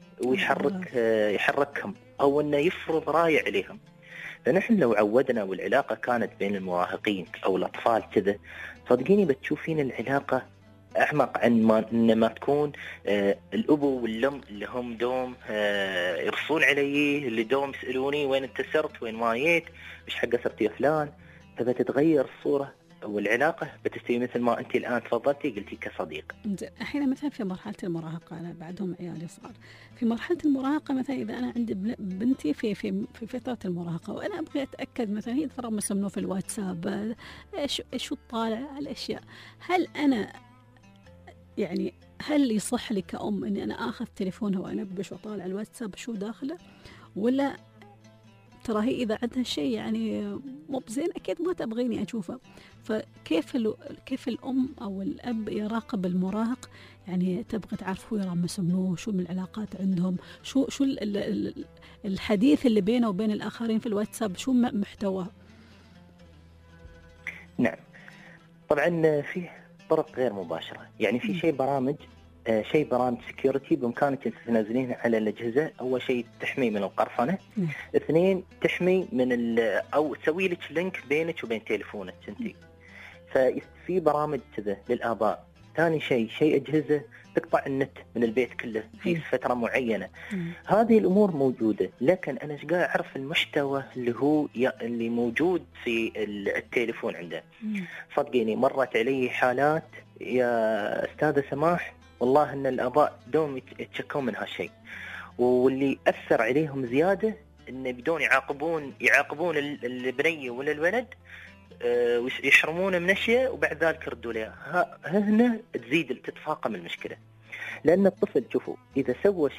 ويحركهم او انه يفرض راي عليهم. فنحن لو عودنا والعلاقة كانت بين المراهقين او الاطفال كذا، صدقيني بتشوفين العلاقة اعمق عن ما تكون الابو والام اللي هم دوم يرصون علي، اللي دوم يسالوني وين انت صرت، وين ما جيت، ايش حق صرت يا فلان. فبتتغير الصورة والعلاقة بتستوي مثل ما أنت الآن تفضلتي قلتي كصديق. الحين مثلا في مرحلة المراهقة، أنا بعدهم عيالي صار في مرحلة المراهقة، مثلا إذا أنا عندي بنتي في فترة المراهقة وأنا أبغى أتأكد مثلا هي ترى مسمنه في الواتساب شو تطالع الأشياء، هل أنا يعني هل يصح لي كأم إني أنا آخذ تليفونها وأنبش وأطالع الواتساب شو داخله، ولا ترى هي إذا عندها شيء يعني مو بزين أكيد ما تبغيني أشوفه؟ فكيف الأم أو الأب يراقب المراهق؟ يعني تبغى تعرف هو يرمس منو، شو من العلاقات عندهم، شو الحديث اللي بينه وبين الآخرين في الواتساب شو محتواه. نعم طبعا في طرق غير مباشرة، يعني في شيء برامج سكيورتي بإمكانك تنزلينها على الأجهزة. أول شيء تحمي من القرصنة، اثنين تحمي من أو تسوي لك لينك بينك وبين تليفونك أنت. ففي برامج كذا للآباء. ثاني شيء أجهزة تقطع النت من البيت كله في فترة معينة. هذه الأمور موجودة، لكن أنا إيش قاعد أعرف المحتوى اللي موجود في التليفون عنده. صدقيني مرت علي حالات يا أستاذة سماح، والله إن الآباء دوم يتشكون من هالشيء، واللي أثر عليهم زيادة إن بدون يعاقبون البنية ولا الولد ويحرمونه من أشياء وبعد ذلك يردوا له. هنا تتفاقم المشكلة، لأن الطفل شوفوا إذا سوى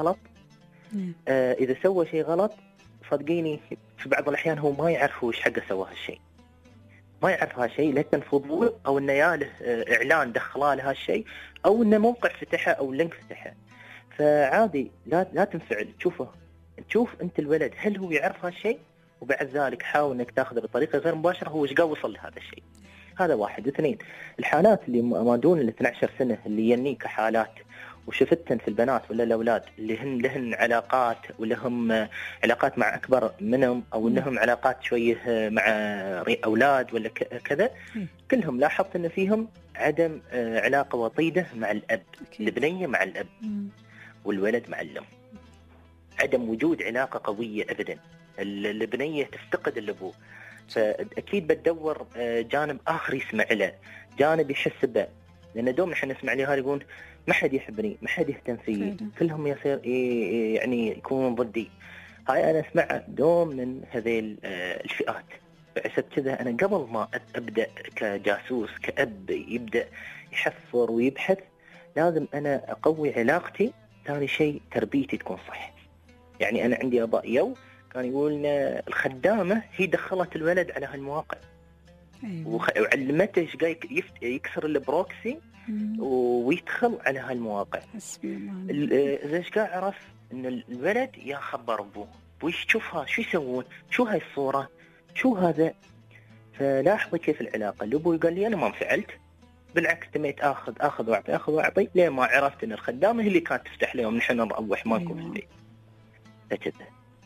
شيء غلط صدقيني في بعض الأحيان هو ما يعرف هو إيش حقه سوى هالشيء، ما يعرف هالشيء، لكن فضول أو إنه ياله إعلان دخلاله هالشيء أو إنه موقع فتحه أو لينك فتحه. فعادي لا تنفعل، تشوف أنت الولد هل هو يعرف هالشيء، وبعد ذلك حاول انك تاخذه بطريقه غير مباشره هو ايش قاعد وصل لهذا الشيء. هذا واحد. اثنين، الحالات اللي ما دون ال 12 سنه اللي يني كحالات وشفتن في البنات ولا الاولاد اللي لهن علاقات ولهم علاقات مع اكبر منهم او انهم علاقات شويه مع اولاد ولا كذا، كلهم لاحظت ان فيهم عدم علاقه وطيده مع الاب، البنيه مع الاب والولد مع الام، عدم وجود علاقه قويه ابدا. البنية تفتقد الأبوه، فأكيد بتدور جانب آخر يسمع له، جانب يحس به، لأن دوم نحن نسمع لي هذا يقول ما حد يحبني، ما حد يهتم فيي، كلهم يصير يعني يكونون ضدي. هاي أنا أسمع دوم من هذه الفئات. فعشان كذا أنا قبل ما أبدأ كجاسوس كأب يبدأ يحفر ويبحث، لازم أنا أقوي علاقتي. ثاني شيء تربيتي تكون صح. يعني أنا عندي آباء كان يقول الخدامة هي دخلت الولد على هالمواقع وعلمته ايش قاعد يكسر البروكسي ويدخل على هالمواقع. ايش قاعد عرف ان الولد يا خبر ابوه ويش تشوفها شو يسوون، شو هاي الصورة، شو هذا. فلاحظي كيف العلاقة. الابو قال لي انا ما انفعلت، بالعكس تميت اخذ واعطي لين ما عرفت ان الخدامة هي اللي كانت تفتح لهم نحن نروح ما نكون في البيت. هكذا.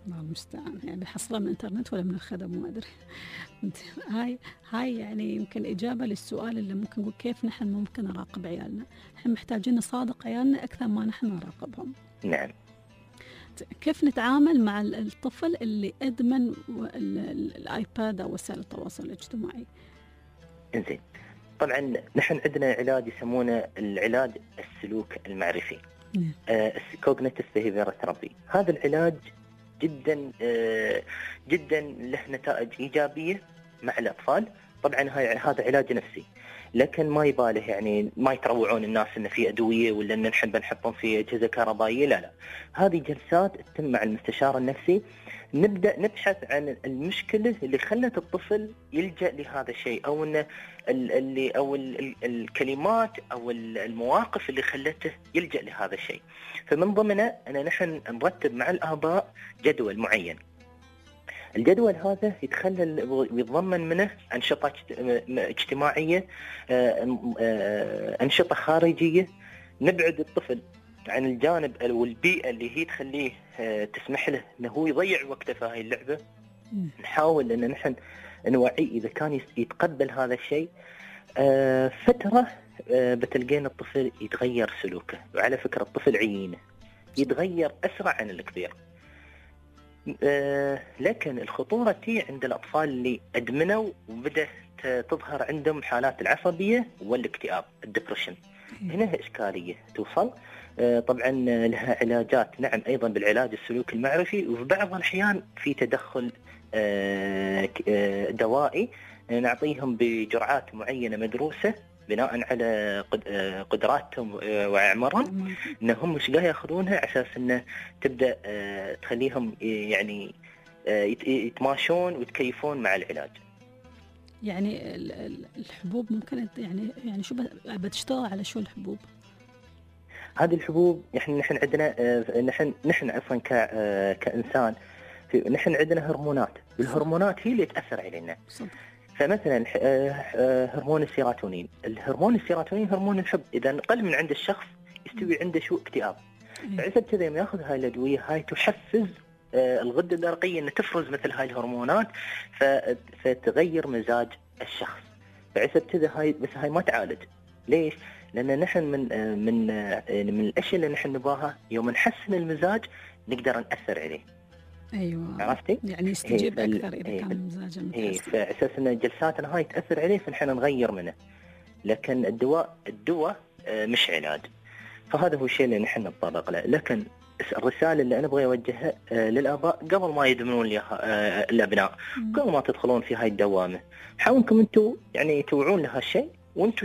الله المستعان. يعني بحصلها من الانترنت ولا من الخدم ما ادري. هاي يعني يمكن اجابه للسؤال اللي ممكن نقول كيف نحن ممكن نراقب عيالنا. احنا محتاجين نصادق عيالنا اكثر ما نحن نراقبهم. نعم. كيف نتعامل مع الطفل اللي ادمن الايباد او وسائل التواصل الاجتماعي؟ انزين، طبعا نحن عندنا علاج يسمونه العلاج السلوك المعرفي، Cognitive Behavioral Therapy. هذا العلاج جدا جدا له نتائج إيجابية مع الأطفال. طبعا هذا علاج نفسي، لكن ما يباله يعني ما يتروعون الناس إن في أدوية ولا إن نحن بنحطهم في أجهزة كهربائية. لا، هذه جلسات تتم مع المستشار النفسي. نبدأ نبحث عن المشكلة اللي خلت الطفل يلجأ لهذا الشيء، أو إن الكلمات أو المواقف اللي خلته يلجأ لهذا الشيء. فمن ضمنه أن نحن نرتب مع الآباء جدول معين. الجدول هذا يتخلل ويتضمن منه أنشطة اجتماعية، أنشطة خارجية، نبعد الطفل عن الجانب أو البيئة اللي هي تخليه تسمح له أنه هو يضيع وقته في هاي اللعبة. نحاول أن نحن نوعيه إذا كان يتقبل هذا الشيء. فترة بتلقين الطفل يتغير سلوكه. وعلى فكرة الطفل عيينه يتغير أسرع عن الكبير. لكن الخطورة تي عند الأطفال اللي أدمنوا وبدأت تظهر عندهم حالات العصبية والاكتئاب، الدبريشن. هنا إشكالية توصل. طبعا لها علاجات، نعم، أيضا بالعلاج السلوك المعرفي، وفي بعض الأحيان في تدخل دوائي نعطيهم بجرعات معينة مدروسة بناء على قدراتهم وأعمارهم، إنهم مش قاعد يأخذونها على أساس إنه تبدأ تخليهم يعني يتماشون ويتكيفون مع العلاج. يعني الحبوب ممكن يعني شو بتشتغل على شو الحبوب؟ هذه الحبوب نحن عندنا نحن عفوا كإنسان نحن عندنا هرمونات، والهرمونات هي اللي تأثر علينا. فمثلا هرمون السيروتونين، هرمون الحب، إذا قل من عند الشخص يستوي عنده شو اكتئاب. فعسب كذا يوم ياخذ هاي الأدوية هاي تحفز الغدة الدرقية أن تفرز مثل هاي الهرمونات فتغير مزاج الشخص. فعسب كذا هاي ما تعالج. ليش؟ لأن نحن من الأشياء اللي نحن نباها يوم نحسن المزاج نقدر نأثر عليه. أيوة، عرفتي؟ يعني يستجيب أكثر إذا كان مزاجه متحسن. فأساس أن جلساتنا هاي تأثر عليه فنحن نغير منه. لكن الدواء مش علاج. فهذا هو الشيء اللي نحن نتطرق له. لكن الرسالة اللي أنا أبغى أوجهها للآباء قبل ما يدمنون الأبناء، قبل ما تدخلون في هاي الدوامة، حاولكم أنتوا يعني توعون لها الشيء وأنتوا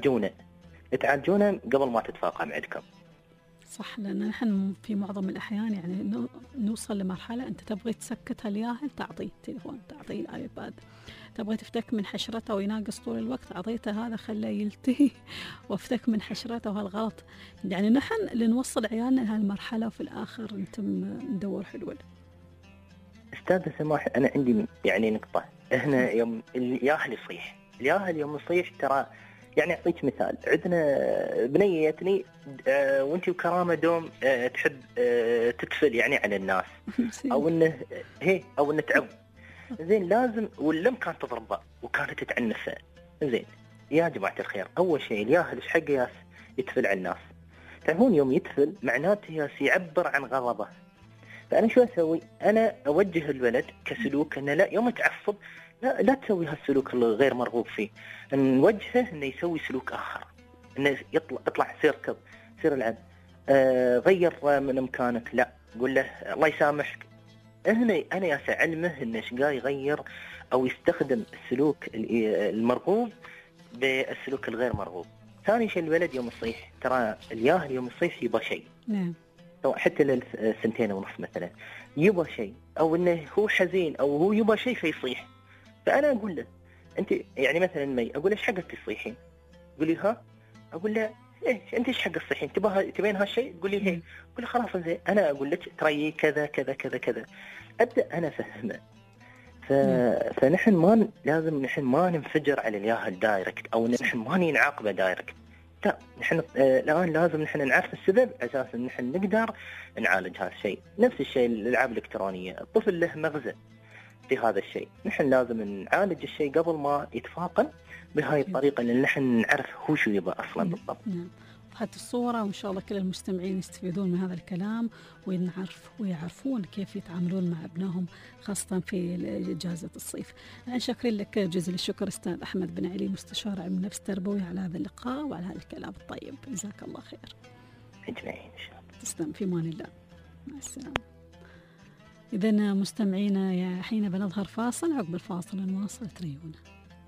تعالجونه قبل ما تتفاقم عندكم. صح، لأن نحن في معظم الأحيان يعني نوصل لمرحلة أنت تبغي تسكت هالياهل تعطيه التليفون، تعطيه الآيباد، تبغي تفتك من حشرته ويناقص طول الوقت أعطيته هذا خليه يلتهي وافتك من حشرته، وهالغلط. يعني نحن اللي نوصل عيالنا لهالمرحلة وفي الآخر نتم ندور حلول. أستاذ سماح، أنا عندي يعني نقطة. إحنا يوم الياهل يوم يصيح ترى يعني أعطيك مثال. عندنا بنية يتني وانتي وكرامة دوم تحب تتفل يعني على الناس أو إنه تعب. زين لازم واللم كانت تضربه وكانت تعنفه. زين يا جماعة الخير، أول شيء الياهل إيش حق ياس يتفل على الناس؟ تعرفون يوم يتفل معناته ياس يعبر عن غضبه. فأنا شو أسوي؟ أنا أوجه الولد كسلوك إنه لا، يوم تعصب لا تسوي هالسلوك الغير مرغوب فيه. نوجهه إنه يسوي سلوك آخر، إنه يطلع سيركض، سير العب، غير من مكانك، لا قول له الله يسامحك. هنا أنا يا سأعلمه إنه شقا يغير أو يستخدم السلوك المرغوب بالسلوك الغير مرغوب. ثاني شيء الولد يوم يصيح، ترى الياهل يوم يصيح يبغى شيء، نعم، حتى للسنتين ونص مثلا يبغى شيء، أو إنه هو حزين أو هو يبغى شيء فيصيح. فأنا أقول له أنت يعني مثلا أقول إيش حقك تصيحين؟ يقول لي ها؟ أقول له إيش أنت إيش حق تصيحين؟ تبين هالشيء؟ تقول لي هي. أقول له خلاص زين، أنا أقول لك ترى كذا كذا كذا كذا. أبدأ أنا أفهمه. فنحن ما لازم ما ننفجر على الياهل دايركت، أو نحن ما نعاقبه دايركت. لا، نحن الآن لازم نحن نعرف السبب أساس إن نحن نقدر نعالج هذا الشيء. نفس الشيء الألعاب الإلكترونية، الطفل له مغزى في هذا الشيء، نحن لازم نعالج الشيء قبل ما يتفاقم بهاي الطريقة، لأن نحن نعرف هو شو يبغى أصلا بالضبط. نعم، وضحت الصورة، وإن شاء الله كل المستمعين يستفيدون من هذا الكلام ويعرفون كيف يتعاملون مع ابنائهم خاصة في إجازة الصيف. شاكرين لك جزيل الشكر أستاذ أحمد بن علي، مستشار علم النفس التربوي، على هذا اللقاء وعلى هذا الكلام الطيب. جزاك الله خير. أجمعين إن شاء الله. تسلم، في أمان الله، مع السلامة. إذن مستمعينا يا حين بنظهر فاصل، عقب الفاصل نواصل تريونا.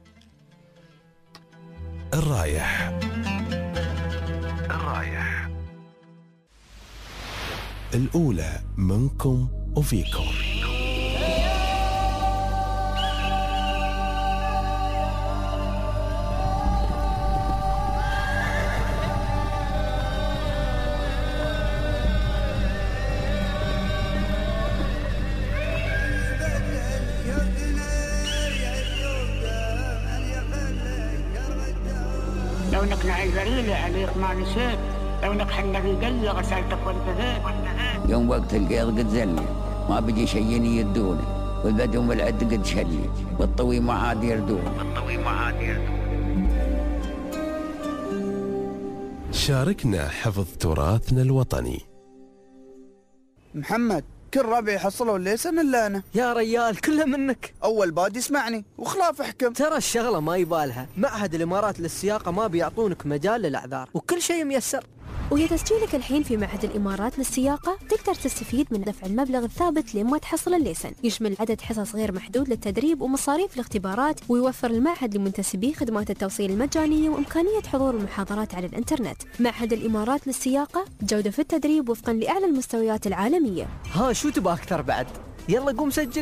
الرايح الأولى منكم وفيكم. لو نقنع البريلة عليك ما نسيت، لو نقحنا في قلة غسلتك وانتهيت. يوم وقت القيض قد زلي، ما بقي شيء يدوني، والبدو والعد قد شلي، والطوي ما عاد يردون. شاركنا حفظ تراثنا الوطني. محمد، كل ربعي حصلوا الليسن الا انا. يا ريال كلها منك. اول باد يسمعني وخلاف احكم. ترى الشغله ما يبالها، معهد الامارات للسياقه ما بيعطونك مجال للاعذار وكل شيء ميسر. ويا تسجيلك الحين في معهد الإمارات للسياقة تقدر تستفيد من دفع المبلغ الثابت لما تحصل الليسن. يشمل عدد حصص غير محدود للتدريب ومصاريف الاختبارات، ويوفر المعهد لمنتسبيه خدمات التوصيل المجانية وإمكانية حضور المحاضرات على الإنترنت. معهد الإمارات للسياقة، جودة في التدريب وفقا لأعلى المستويات العالمية. ها شو تبغى أكثر بعد؟ يلا قوم سجل.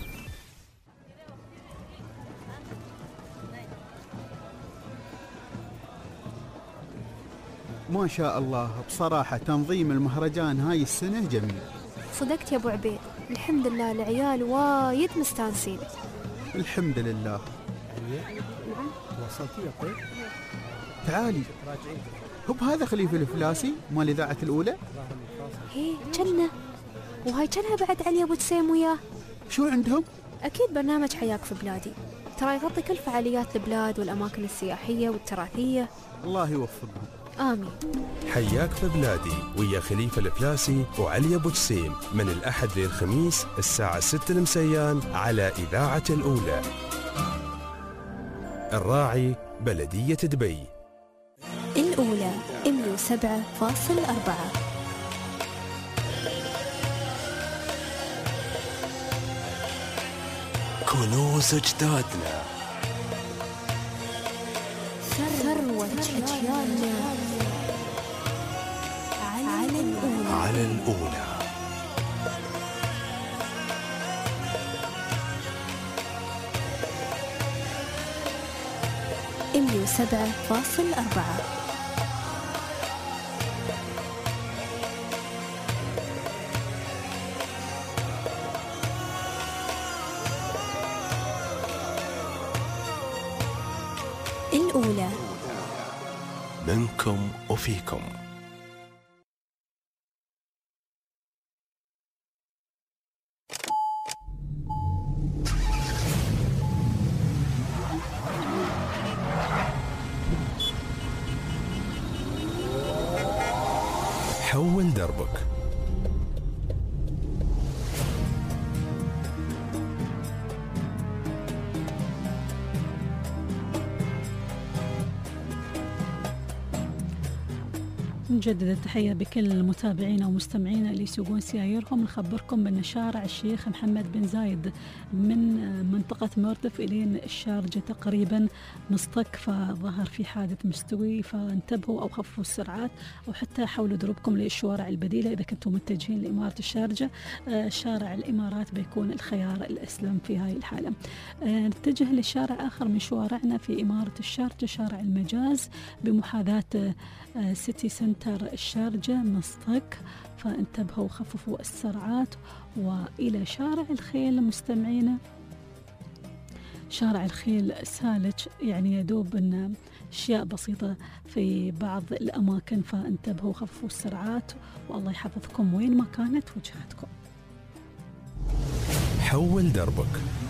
ما شاء الله، بصراحة تنظيم المهرجان هاي السنة جميل. صدقت يا أبو عبيد، الحمد لله العيال وايد مستانسين. الحمد لله. وصلتي يا طيب؟ تعالي. هب هذا خليفة الفلاسي مال إذاعة الأولى؟ هي جنة، وهاي جنها بعد علي أبو تسيم وياه. شو عندهم؟ أكيد برنامج حياك في بلادي، ترى يغطي كل فعاليات البلاد والأماكن السياحية والتراثية. الله يوفقهم. آمين. حياك في بلادي ويا خليفة الفلاسي وعلي أبو جسيم من الأحد للخميس الساعة 6 المسيان على إذاعة الأولى. الراعي بلدية دبي. الأولى 107.4. كنوز أجدادنا، ثروة أجيالنا على الأولى. إميو 7.4. الأولى منكم وفيكم. حول دربك. نجدد التحية بكل متابعينا ومستمعينا اللي يسوقون سيايرهم. نخبركم بأن شارع الشيخ محمد بن زايد من منطقة مردف إلين الشارجة تقريبا مصطك، فظهر في حادث مستوي، فانتبهوا أو خفوا السرعات أو حتى حاولوا دروبكم للشوارع البديلة إذا كنتم متجهين لإمارة الشارجة. شارع الإمارات بيكون الخيار الأسلم في هاي الحالة. نتجه لشارع آخر من شوارعنا في إمارة الشارجة، شارع المجاز بمحاذاة سيتي سنتر الشارجة مصطك، فانتبهوا وخففوا السرعات. وإلى شارع الخيل مستمعينا، شارع الخيل سالج، يعني يدوب أن أشياء بسيطة في بعض الأماكن، فانتبهوا خففوا السرعات، والله يحفظكم وين ما كانت وجهتكم. حول دربك.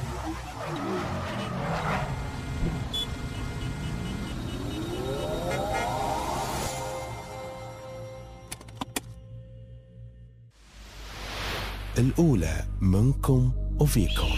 الأولى منكم وفيكم.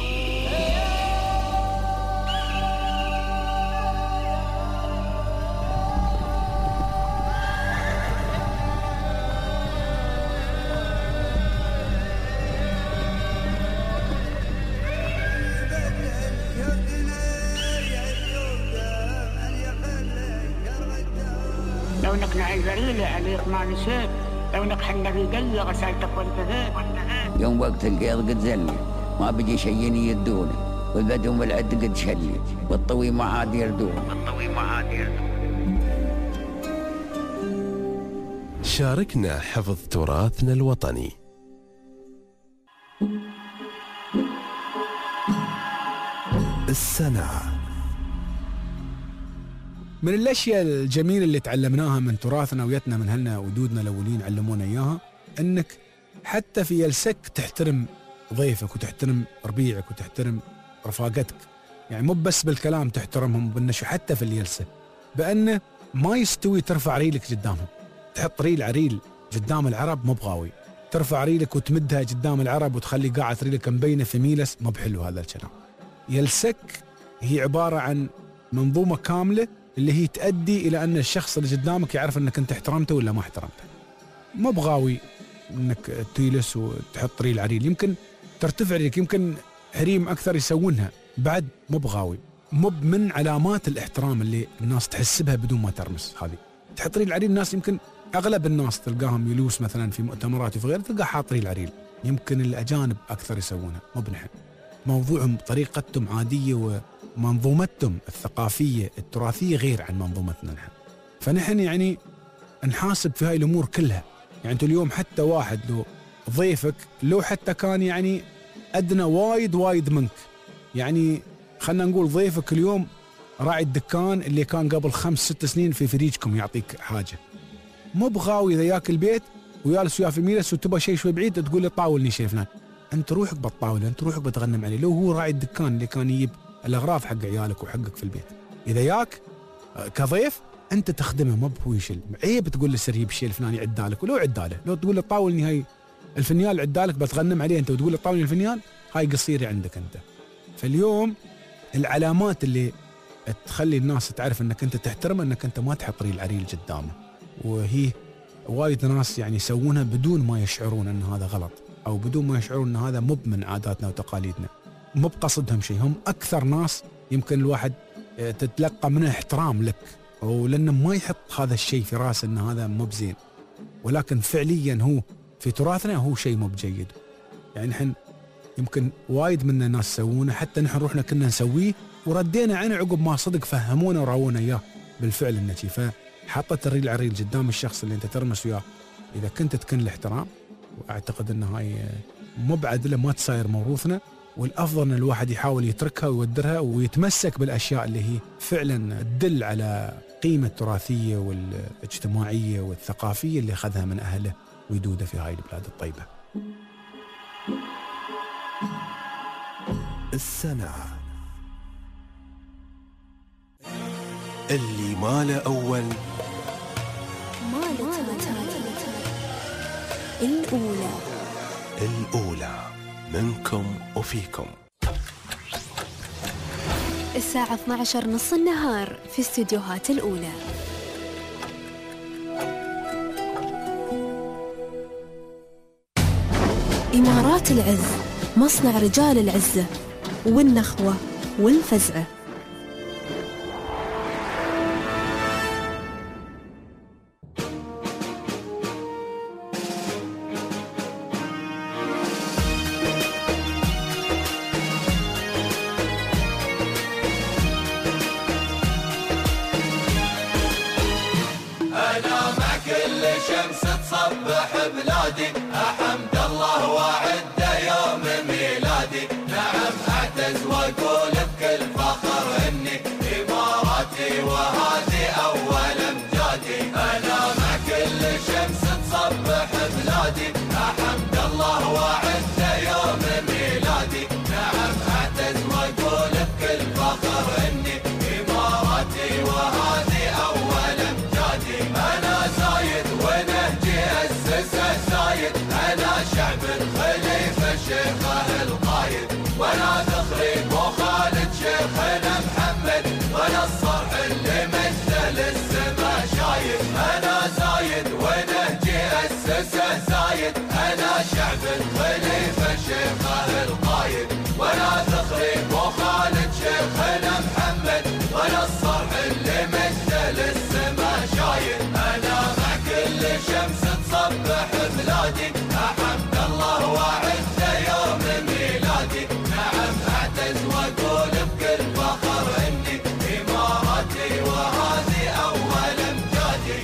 لو انك نعي ذليلة عليك ما نسيت، لو انك حنا في قلة غسلتك وانتهيت. يوم وقت القيض قد زلي، ما بقي شيء يدوني، والبدو والعد قد شلي، والطوي ما عاد يردون. شاركنا حفظ تراثنا الوطني. الصنعة. من الأشياء الجميلة اللي تعلمناها من تراثنا ويتنا من هلنا ودودنا الأولين علمونا إياها، أنك حتى في جلسك تحترم ضيفك وتحترم ربيعك وتحترم رفاقتك، يعني مو بس بالكلام تحترمهم بالنشو، حتى في الجلسة، بأنه ما يستوي ترفع ريلك قدامهم. تحط ريل عريل قدام العرب مو بغاوي، ترفع ريلك وتمدها قدام العرب وتخلي قاعة ريلك مبينة في ميلس، مو بحلو هذا الكلام. جلسك هي عبارة عن منظومة كاملة اللي هي تؤدي إلى أن الشخص اللي قدامك يعرف أنك أنت احترمته ولا ما احترمته. مو بغاوي أنك تجلس وتحط ريل عريل، يمكن ترتفع ريلك، يمكن حريم أكثر يسوونها بعد، مو بغاوي. مو من علامات الاحترام اللي الناس تحس بها بدون ما ترمس. هذه تحط ريل عريل، الناس يمكن أغلب الناس تلقاهم يلوس مثلا في مؤتمرات وفي غيره تلقى حاط ريل عريل، يمكن الأجانب أكثر يسوونها، مو بنحن. موضوعهم طريقتهم عادية، ومنظومتهم الثقافية التراثية غير عن منظومتنا نحن. فنحن يعني نحاسب في هاي الأمور كلها. يعني أنت اليوم حتى واحد لو ضيفك لو حتى كان يعني أدنى وايد منك، يعني خلنا نقول ضيفك اليوم راعي الدكان اللي كان قبل 5-6 سنين في فريجكم يعطيك حاجة، مو بغاوي إذا ياك البيت ويالس ويا في ميلس وتبغى شيء شوي بعيد تقول له طاولني شيء فلان، أنت روحك بالطاولة، أنت روحك بتغنم عليه. لو هو راعي الدكان اللي كان يجيب الأغراض حق عيالك وحقك في البيت، إذا ياك كضيف أنت تخدمه، مو هو يشيل. عيب تقول له سريب الشيء الفلاني عدالك، ولو عداله، لو تقول له طاولني هاي الفنيال عدالك بتغنم عليه أنت وتقول له طاولني الفنيال، هاي قصيرة عندك أنت. فاليوم العلامات اللي تخلي الناس تعرف أنك أنت تحترم، أنك أنت ما تحط ريل عريل قدامه، وهي وايد ناس يعني يسوونها بدون ما يشعرون أن هذا غلط، أو بدون ما يشعرون أن هذا مو من عاداتنا وتقاليدنا، مو بقصدهم شيء. هم أكثر ناس يمكن الواحد تتلقى منه احترام لك، أو لأنه ما يحط هذا الشيء في راسه أن هذا مو بزين، ولكن فعليا هو في تراثنا هو شيء مو بجيد. يعني نحن يمكن وايد منا ناس يسوونه، حتى نحن روحنا كنا نسويه وردينا عنه عقب ما صدق فهمونا وراونا إياه بالفعل النتي. فحطت الريل عريل قدام الشخص اللي أنت ترمس وياه إذا كنت تكن الاحترام، وأعتقد أن هاي مو بعدله ما تصير موروثنا، والأفضل أن الواحد يحاول يتركها ويودرها ويتمسك بالأشياء اللي هي فعلا تدل على قيمة التراثية والاجتماعية والثقافية اللي أخذها من أهله ويدوده في هاي البلاد الطيبة. الصنعة. اللي ما له أول الأولى منكم وفيكم. الساعة 12 نص النهار في استديوهات الأولى. إمارات العز، مصنع رجال العزة والنخوة والفزعة. أنا مع كل شمس تصبح بلادي، أحمد الله وعد يوم ميلادي، نعم أعتز وأقول بكل وانا الصرح اللي مجده للسما شايد. انا زايد ونهجي اسسه زايد، انا شعب الخليفه شيخه القايد، وانا ذخري بو خالد شيخنا محمد، وانا الصرح اللي مجده للسما شايد. انا مع كل شمس تصبح بلادي، احمد الله وعده يوم ميلادي. نعم اعتز واقول بكل فخر اني اماراتي وهذه اول امجادي.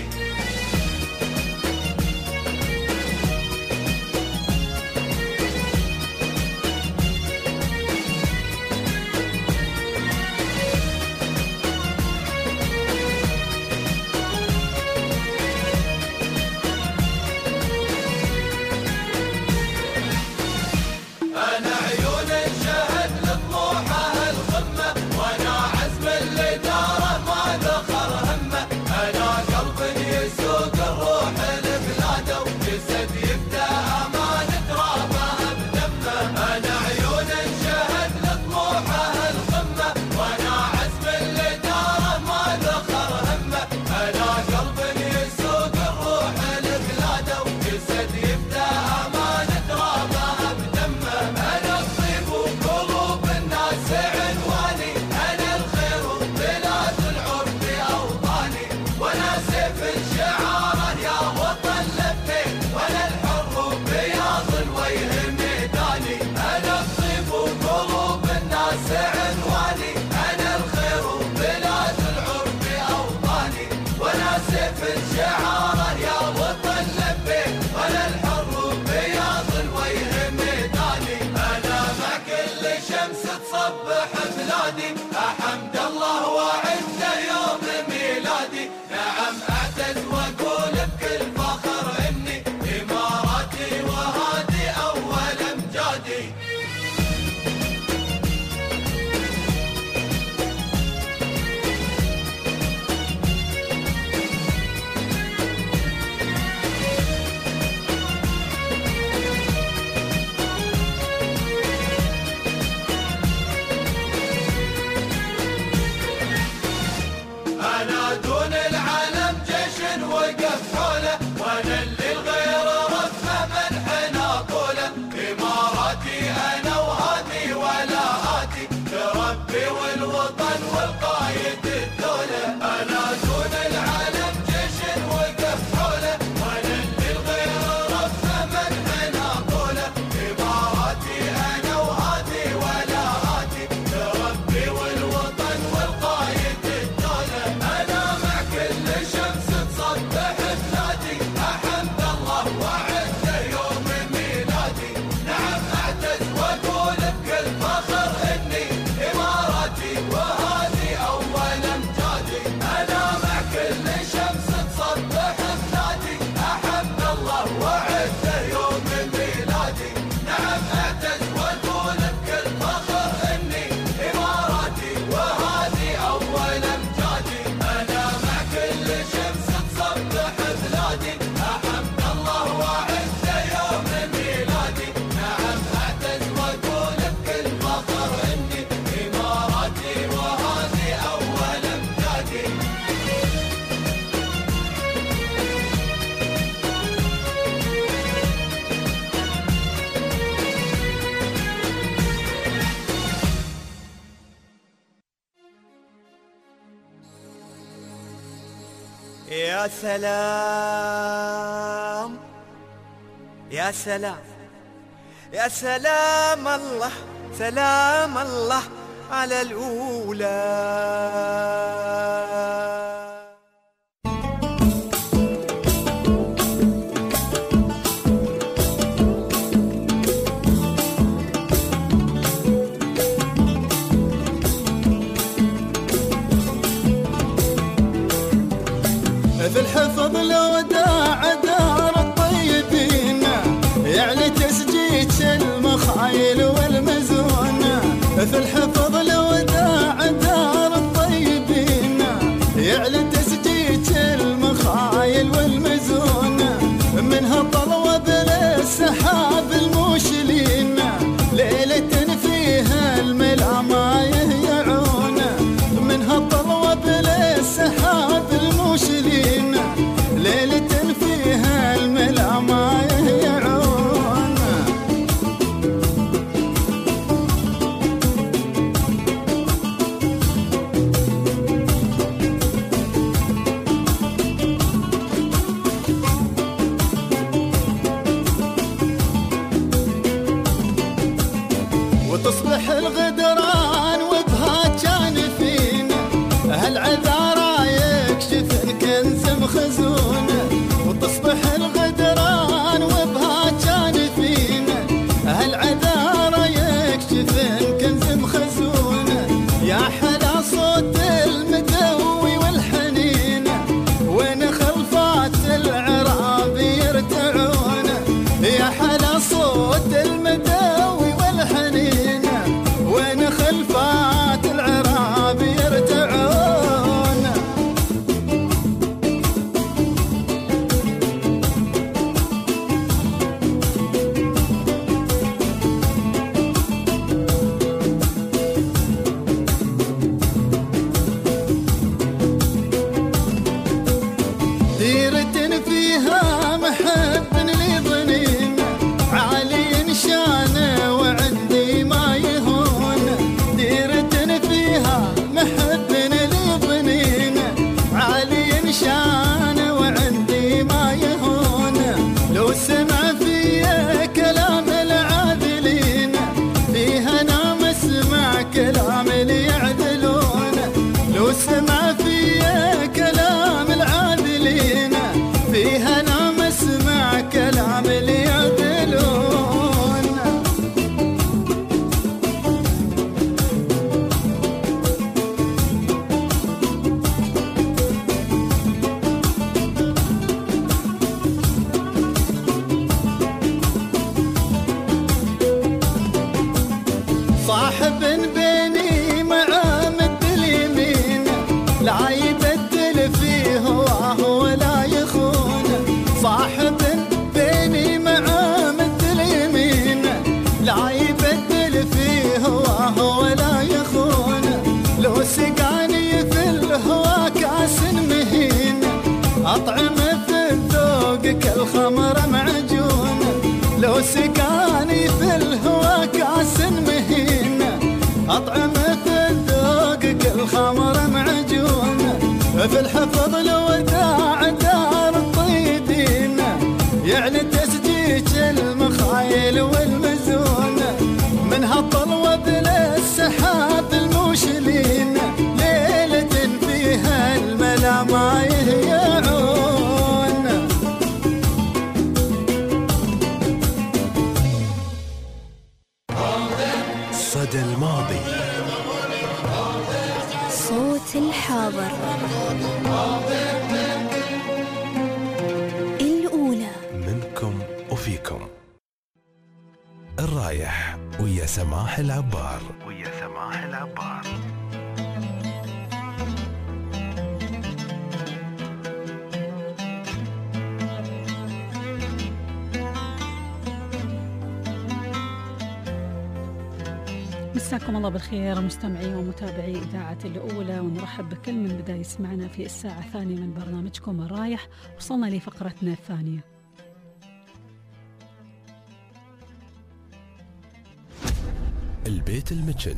أنا عيون شهد لطموحه القمة، وأنا عزم اللي داره ما ذخر همه. أنا قلب يسوق الروح لبلاده، وجسد يبدأ أمانة رابه بدمه. أنا عيون شهد لطموحه القمة، وأنا عزم اللي داره ما ذخر همه. أنا قلب يسوق الروح لبلاده، وجسد يبدأ أمانة رابه بدمه. أنا الطيب وقلوب الناس عنواني، أنا الخير وبلاد العرب أوطاني، وأنا سيف شعارا يا وطن لبيت، وأنا الحر بياض الوجه ميداني. أنا الطيب وقلوب الناس عنواني، أنا الخير وبلاد العرب أوطاني، وأنا سيف شعارا يا وطن لبيت، وأنا الحر بياض الوجه ميداني. أنا مع كل شمس تصبح بلادي، أحمد الله وعده يوم ميلادي. نعم أعتز وأقول بكل فخر إني إماراتي وهذه أول أمجادي. أنا دون العالم جيش وقف حوله، وأنا اللي الغير رفه منحنا قوله. إماراتي أنا وهذه ولا آتي، لربي والوطن والقايد الدولة. أنا دون العالم جيش وقف حوله، وأنا اللي الغير رفه منحنا قوله. إماراتي أنا وهذه ولا آتي، لربي والوطن والقايد الدولة. أنا مع كل شمس تصبح بلادي، أحمد الله وعده يوم ميلادي. نعم أعتز وأقول بكل فخر إني إماراتي وهذه أول أمجادي. أنا مع كل شمس تصبح بلادي، أحمد الله وعده يوم ميلادي. نعم أعتز وأقول بكل فخر إني إماراتي وهذه أول أمجادي. أنا مع كل شمس تصبح بلادي، أحمد الله وعده يوم ميلادي. نعم أعتز وأقول بكل فخر إني إماراتي وهذه أول أمجادي. يا سلام يا سلام يا سلام الله، سلام الله على الأولى. في الحفظ لوداع دار الطيبين، يعني تسجيج المخايل والمزون. في الحفظ لوداع دار الطيبين، خزونه وتصبح الغدران وبها كان فينا هالعذارى يكشفن كنز مخزونه يا حلا صوت المدوي والحنين وين خلفات العراب يرتعون يا حلا صوت المدوي والحنين وين خلفات العراب يرتعون ديرة فيها محب لظنين عالي شانه وعندي ما يهون ديرة فيها محب لظنين عالي شانه وعندي ما يهون لو سمع فيا كلام العادلين فيها نام اسمع كلام اللي يعدلون لو سمع فيا كلام العادلين فيها نام اسمع كلام اللي يعدلون صاحب بيني معاه مد اليمين لا يبدل فيه هواه ولا يخون صاحب بيني معاه مد اليمين لا يبدل فيه هواه ولا يخون لو سقاني في الهوى كاس مهين اطعم في الذوق كالخمر معجون لو سقاني في الهوى كاس مهين اطعم في الذوق كالخمر معجون في الحفظ الوداع دار الطيبين يعني تسجيج المخايل والمزون من هالطلوة بلا السحاب الموشلين ليلة فيها الملا ما يهيعون صدى الماضي صوت الحاضر الأولى منكم وفيكم الرايح ويا سماح العبار مساكم الله بالخير مستمعي ومتابعي إذاعة الأولى ونرحب بكل من بدأ يسمعنا في الساعة الثانية من برنامجكم الرايح. وصلنا لفقرتنا الثانية. البيت المتشن.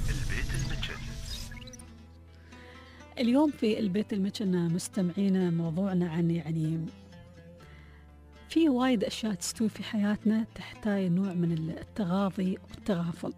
اليوم في البيت المتشن مستمعينا موضوعنا عن يعني في وايد أشياء تستوي في حياتنا تحتاج نوع من التغاضي والتغافل.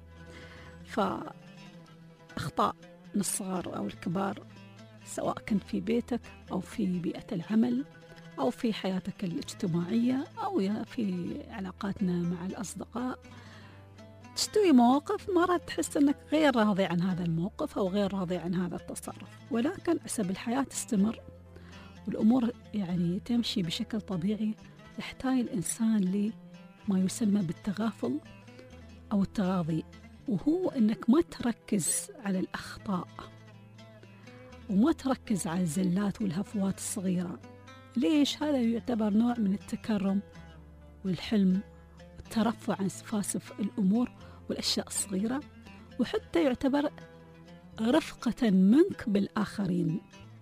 فأخطاء من الصغار أو الكبار سواء كنت في بيتك أو في بيئة العمل أو في حياتك الاجتماعية أو في علاقاتنا مع الأصدقاء تستوي مواقف مرة تحس أنك غير راضي عن هذا الموقف أو غير راضي عن هذا التصرف، ولكن حسب الحياة تستمر والأمور يعني تمشي بشكل طبيعي. يحتاج الإنسان لما يسمى بالتغافل أو التغاضي، وهو أنك ما تركز على الأخطاء وما تركز على الزلات والهفوات الصغيرة. ليش؟ هذا يعتبر نوع من التكرم والحلم والترفع عن سفاسف الأمور والأشياء الصغيرة، وحتى يعتبر رفقة منك بالآخرين.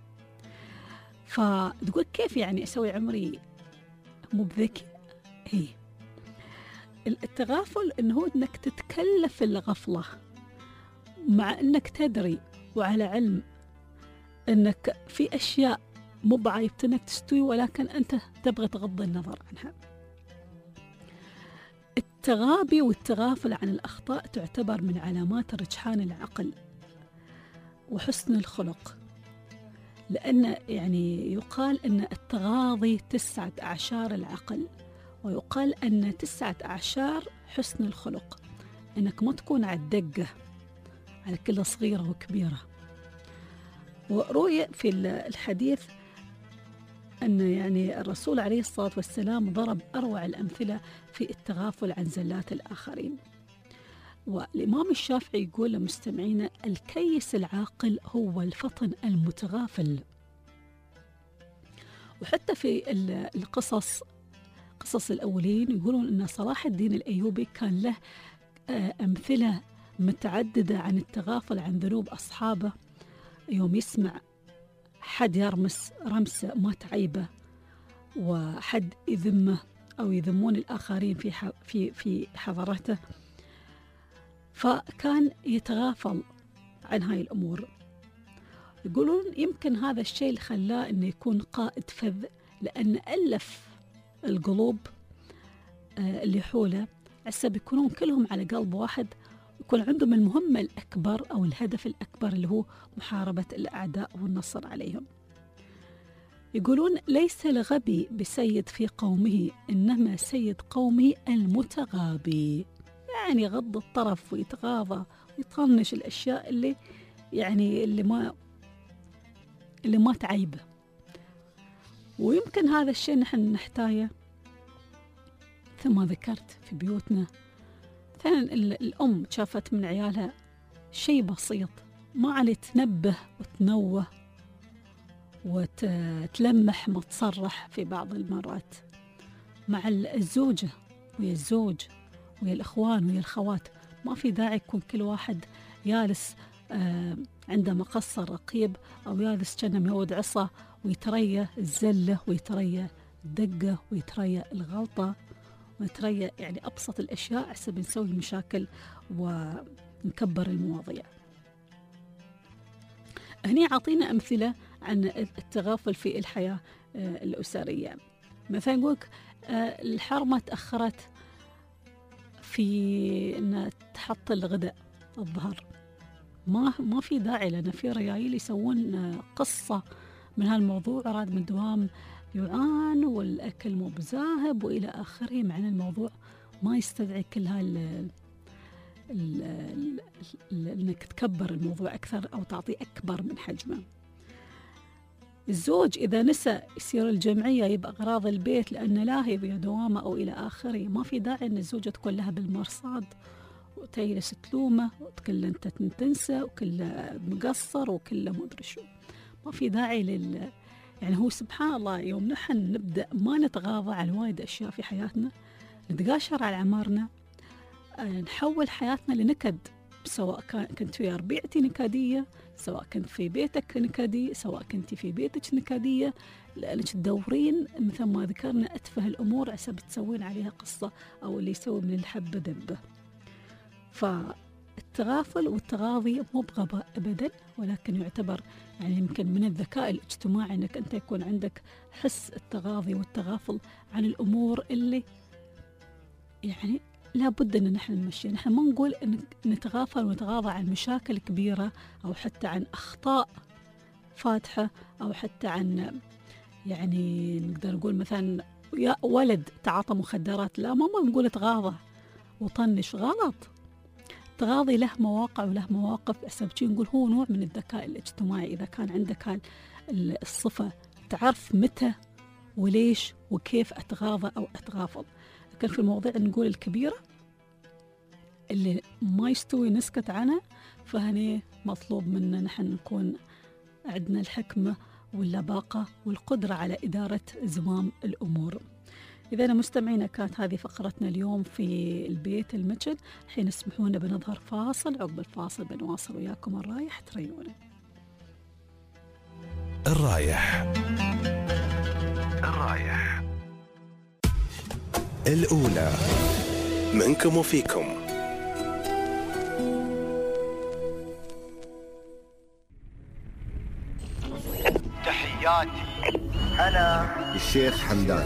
فتقول كيف يعني أسوي عمري مو بذكي؟ إيه، التغافل إنه أنك تتكلف الغفلة مع أنك تدري وعلى علم أنك في أشياء مو بعيبتنك تستوي، ولكن أنت تبغى تغض النظر عنها. التغابي والتغافل عن الأخطاء تعتبر من علامات رجحان العقل وحسن الخلق، لأن يعني يقال أن التغاضي 9 أعشار العقل، ويقال أن 9 أعشار حسن الخلق، أنك ما تكون على الدقة على كل صغيرة وكبيرة. وروي في الحديث أن يعني الرسول عليه الصلاة والسلام ضرب أروع الأمثلة في التغافل عن زلات الآخرين. والإمام الشافعي يقول لمستمعينا: الكيس العاقل هو الفطن المتغافل. وحتى في قصص الأولين يقولون أن صلاح الدين الأيوبي كان له أمثلة متعددة عن التغافل عن ذنوب أصحابه، يوم يسمع حد يرمس رمسة ما تعيبه، وحد يذمه أو يذمون الآخرين في حضرته، فكان يتغافل عن هاي الأمور. يقولون يمكن هذا الشيء اللي خلاه أنه يكون قائد فذ، لأن ألف القلوب اللي حوله عسى بيكونون كلهم على قلب واحد، يكون عندهم المهمة الأكبر أو الهدف الأكبر اللي هو محاربة الأعداء والنصر عليهم. يقولون: ليس الغبي بسيد في قومه، إنما سيد قومه المتغابي. يعني يغض الطرف ويتغاضى ويطنش الأشياء اللي يعني اللي ما تعيبه. ويمكن هذا الشيء نحن نحتاجه ثم ذكرت في بيوتنا. مثلا الأم شافت من عيالها شيء بسيط ما عليه تنبه وتنوه وتلمح ما تصرح في بعض المرات. مع الزوجة ويا الزوج ويا الإخوان ويا الخوات ما في داعي يكون كل واحد يالس عنده مقصر رقيب، أو يالس كأنه ميود عصا ويتريى الزلة ويتريى الدقة ويتريى الغلطة ويتريى يعني أبسط الأشياء حسب نسوي مشاكل ونكبر المواضيع. هني عطينا أمثلة عن التغافل في الحياة الأسرية. مثلا نقولك الحرمة تأخرت في أن تحط الغداء الظهر، ما في داعي، لأن في ريايل يسوون قصة من هالموضوع، راد من دوام يعان والأكل مو بزاهب وإلى آخره، مع أن الموضوع ما يستدعي كل أنك تكبر الموضوع أكثر أو تعطيه أكبر من حجمه. الزوج إذا نسى يصير الجمعية يبقى أغراض البيت لأنه لاهي ويا دوامة أو إلى آخره، ما في داعي أن الزوجة تكون لها بالمرصاد وتجلس تلومه وتقول أنت تنسى وكله مقصر وكله مدري شو. ما في داعي يعني هو سبحان الله يوم نحن نبدأ ما نتغاضى عن وايد أشياء في حياتنا، نتقاشر على عمارنا، نحول حياتنا لنكد، سواء كنت ويا ربيعتي نكدية، سواء كنت في بيتك نكدي، سواء كنت في بيتك نكدية، لأنك تدورين مثل ما ذكرنا أتفه الأمور عسى تسوين عليها قصة، أو اللي يسوي من الحبة ذبة. فالتغافل والتغاضي مو بغباء أبدا، ولكن يعتبر يعني يمكن من الذكاء الاجتماعي أنك أنت يكون عندك حس التغاضي والتغافل عن الأمور اللي يعني لابد أن نحن نمشي. نحن ما نقول أن نتغافل ونتغاضى عن مشاكل كبيرة أو حتى عن أخطاء فاتحة أو حتى عن يعني نقدر نقول مثلا يا ولد تعاطى مخدرات، لا ما نقول تغاضى وطنش، غلط. التغاضي له مواقع وله مواقف، أسبتي نقول هو نوع من الذكاء الاجتماعي. إذا كان عندك الصفة تعرف متى وليش وكيف أتغاضى أو أتغافل. لكن في المواضيع نقول الكبيرة اللي ما يستوي نسكت عنها، فهني مطلوب منا نحن نكون عندنا الحكمة واللباقة والقدرة على إدارة زمام الأمور. إذا مستمعينا كانت هذه فقرتنا اليوم في البيت المتشن. حين اسمحونا بنظهر فاصل، عقب الفاصل بنواصل وياكم الرايح، تريونا. الرايح الأولى منكم وفيكم. تحياتي أنا الشيخ حمدان.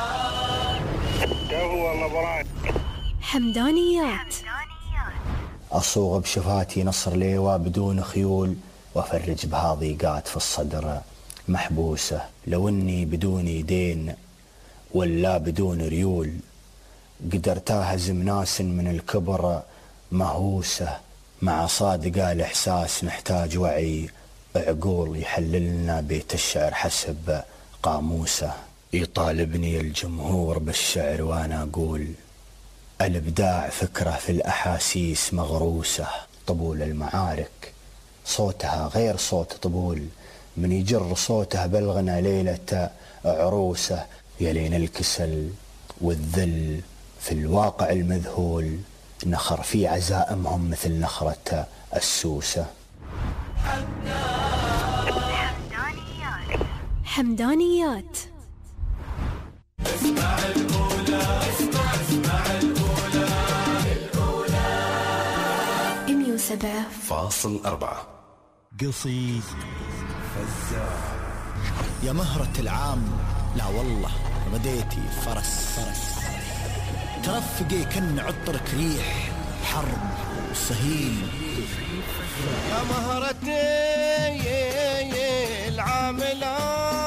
حمدانيات أصوغ بشفاتي نصر ليوى بدون خيول، وأفرج بها ضيقات في الصدر محبوسة. لو إني بدون يدين ولا بدون ريول، قدرت أهزم ناس من الكبر مهوسة. مع صادق الإحساس نحتاج وعي عقول، يحللنا بيت الشعر حسب قاموسه. يطالبني الجمهور بالشعر وأنا أقول الإبداع فكرة في الأحاسيس مغروسة. طبول المعارك صوتها غير صوت طبول، من يجر صوته بالغنى ليلة عروسه. يلين الكسل والذل في الواقع المذهول، نخر في عزائمهم مثل نخرة السوسة. حمدانيات. اسمع الأولى، اسمع الأولى، الأولى 107.4. قصيد فزاع. يا مهرة العام، لا والله غديتي فرس، ترفقي كن عطرك ريح حرب وصهيل. يا مهرتي العاملة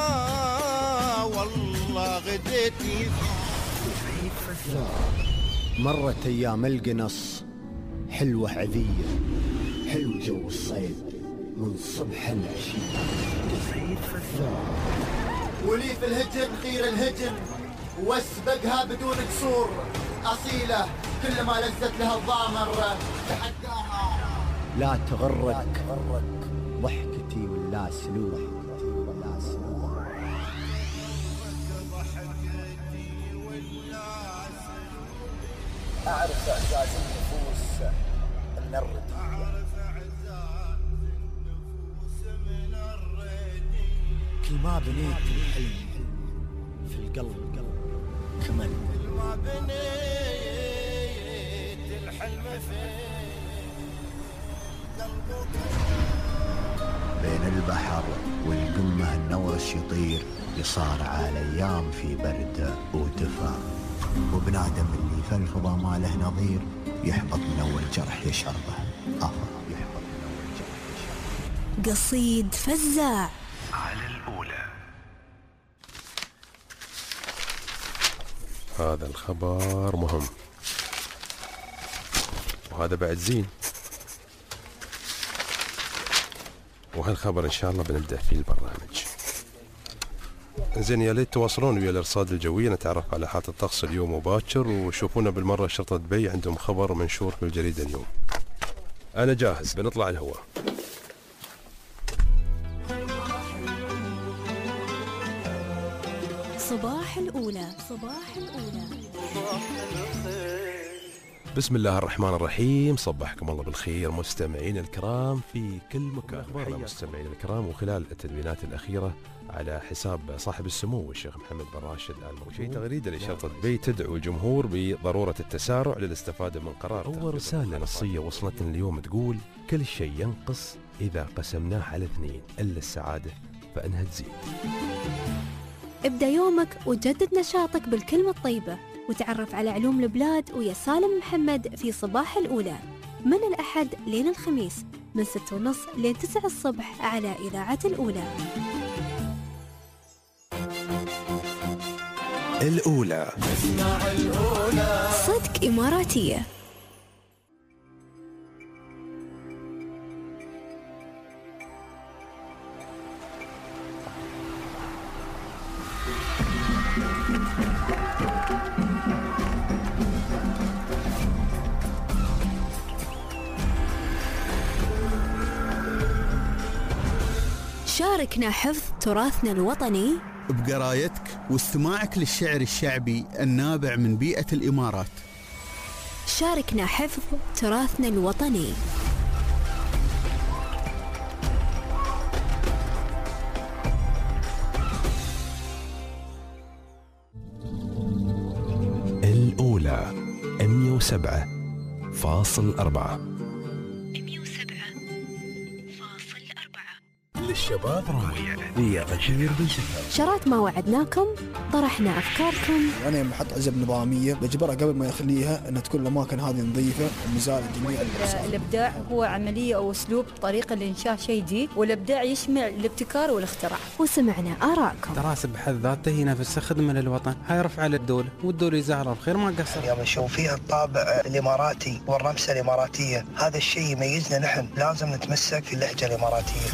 والله غديتي. مرت أيام القنص حلوة عذية، حلو جو الصيد من صبح العشية. ولي في الهجن خير الهجن، واسبقها بدون قصور. أصيلة كل ما لزت لها الضامر تحداها. لا تغرك ضحكتي ولا سلوك، أعرف إعزاز النفوس من الردية. كل ما بنيت الحلم في القلب كمل. كل ما بنيت الحلم في قلبك. بين البحر والقمة النورش يطير، يصارع الأيام في برد ودفا. وبنادم اللي في الفضا ما له نظير، يحبط من أول جرح يشربه. يحبط من أول جرح يشربه. قصيد فزاع. على الأولى. هذا الخبر مهم، وهذا بعد زين، وهالخبر إن شاء الله بنبدأ فيه البرنامج. زين، يا ليت تواصلون ويا الارصاد الجوي، نتعرف على حالة الطقس اليوم وباكر، وشوفونا بالمرة شرطة دبي عندهم خبر منشور في الجريدة اليوم. أنا جاهز، بنطلع الهواء. صباح الأولى. صباح الأولى. بسم الله الرحمن الرحيم. صبحكم الله بالخير مستمعين الكرام في كل مكان. أخبارنا مستمعين الكرام، وخلال التدوينات الأخيرة على حساب صاحب السمو الشيخ محمد بن راشد آل مكتوم، تغريدة لشرطة دبي تدعو الجمهور بضرورة التسارع للاستفادة من قرار. أول رسالة نصية وصلتنا اليوم تقول: كل شيء ينقص إذا قسمناه على 2 إلا السعادة فإنها تزيد. ابدأ يومك وجدد نشاطك بالكلمة الطيبة، وتعرف على علوم البلاد ويا سالم محمد في صباح الأولى من الأحد لين الخميس من 6:30 لين 9 الصبح على إذاعة الأولى. الأولى. اسمع الأولى. صدق إماراتية. شاركنا حفظ تراثنا الوطني بقرايتك واستماعك للشعر الشعبي النابع من بيئة الإمارات. شاركنا حفظ تراثنا الوطني. الأولى 107.4. الشباب راي ويا غدير بن شفا. شرات ما وعدناكم، طرحنا أفكاركم. أنا يوم أحط عزب نظامية بجبرها قبل ما يخليها أن تكون الأماكن هذه نظيفة ومزال جميع الإبداع هو عملية أو أسلوب طريقة لإنشاء شيء جديد، والإبداع يشمل الابتكار والاختراع. وسمعنا آراءكم. التراث بحد ذاته هي نفسها خدمة للوطن، هاي رفع للدولة والدولة يزعرها بخير ما قصر. اليوم نشوف فيها الطابع الإماراتي والرمسة الإماراتية، هذا الشيء يميزنا نحن، لازم نتمسك في اللهجة الإماراتية.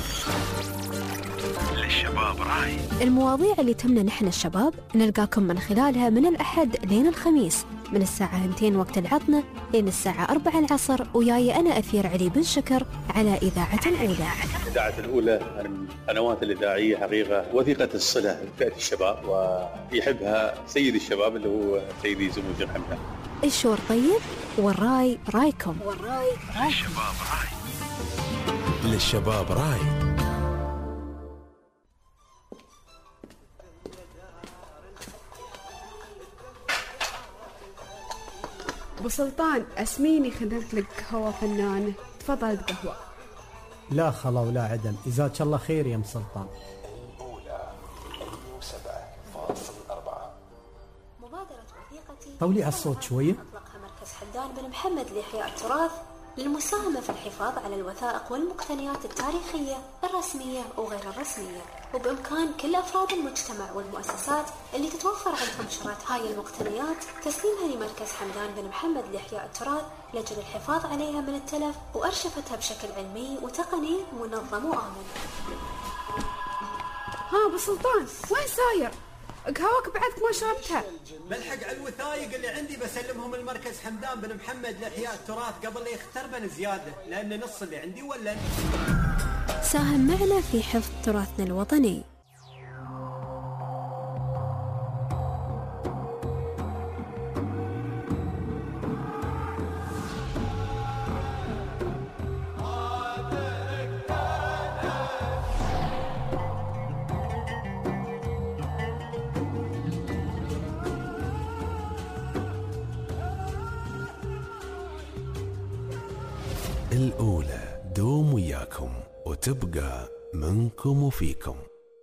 للشباب راي. المواضيع اللي تهمنا نحن الشباب نلقاكم من خلالها من الأحد لين الخميس من الساعة 2 وقت العطنة لين الساعة 4 العصر، وياي أنا أثير علي بن شكر على إذاعة الأولى. إذاعة الأولى من القنوات الإذاعية حقيقة وثيقة الصلة لفئة الشباب، ويحبها سيد الشباب اللي هو سيدي زمو جن حمدان. الشور طيب والراي رايكم. للشباب راي. للشباب راي. ابو سلطان اسميني خذت لك قهوه فنانه، تفضل قهوه. لا خلا ولا عدم، جزاك الله خير يا ام سلطان. الأولى 7.4. مبادرة وثيقتي طولي على الصوت شويه. أطلقها مركز حمدان بن محمد لإحياء التراث للمساهمة في الحفاظ على الوثائق والمقتنيات التاريخية الرسمية وغير الرسمية، وبإمكان كل أفراد المجتمع والمؤسسات اللي تتوفر عندهم شرات هاي المقتنيات تسليمها لمركز حمدان بن محمد لإحياء التراث لأجل الحفاظ عليها من التلف وأرشفتها بشكل علمي وتقني منظم وآمن. ها أبو سلطان وين ساير؟ قهوك بعدك ما شربتها. بلحق على الوثائق اللي عندي بسلمهم المركز حمدان بن محمد لإحياء التراث قبل لا يختربن زيادة، لأن نص اللي عندي ولا. ساهم معنا في حفظ تراثنا الوطني. الأولى دوم وياكم وتبقى منكم وفيكم.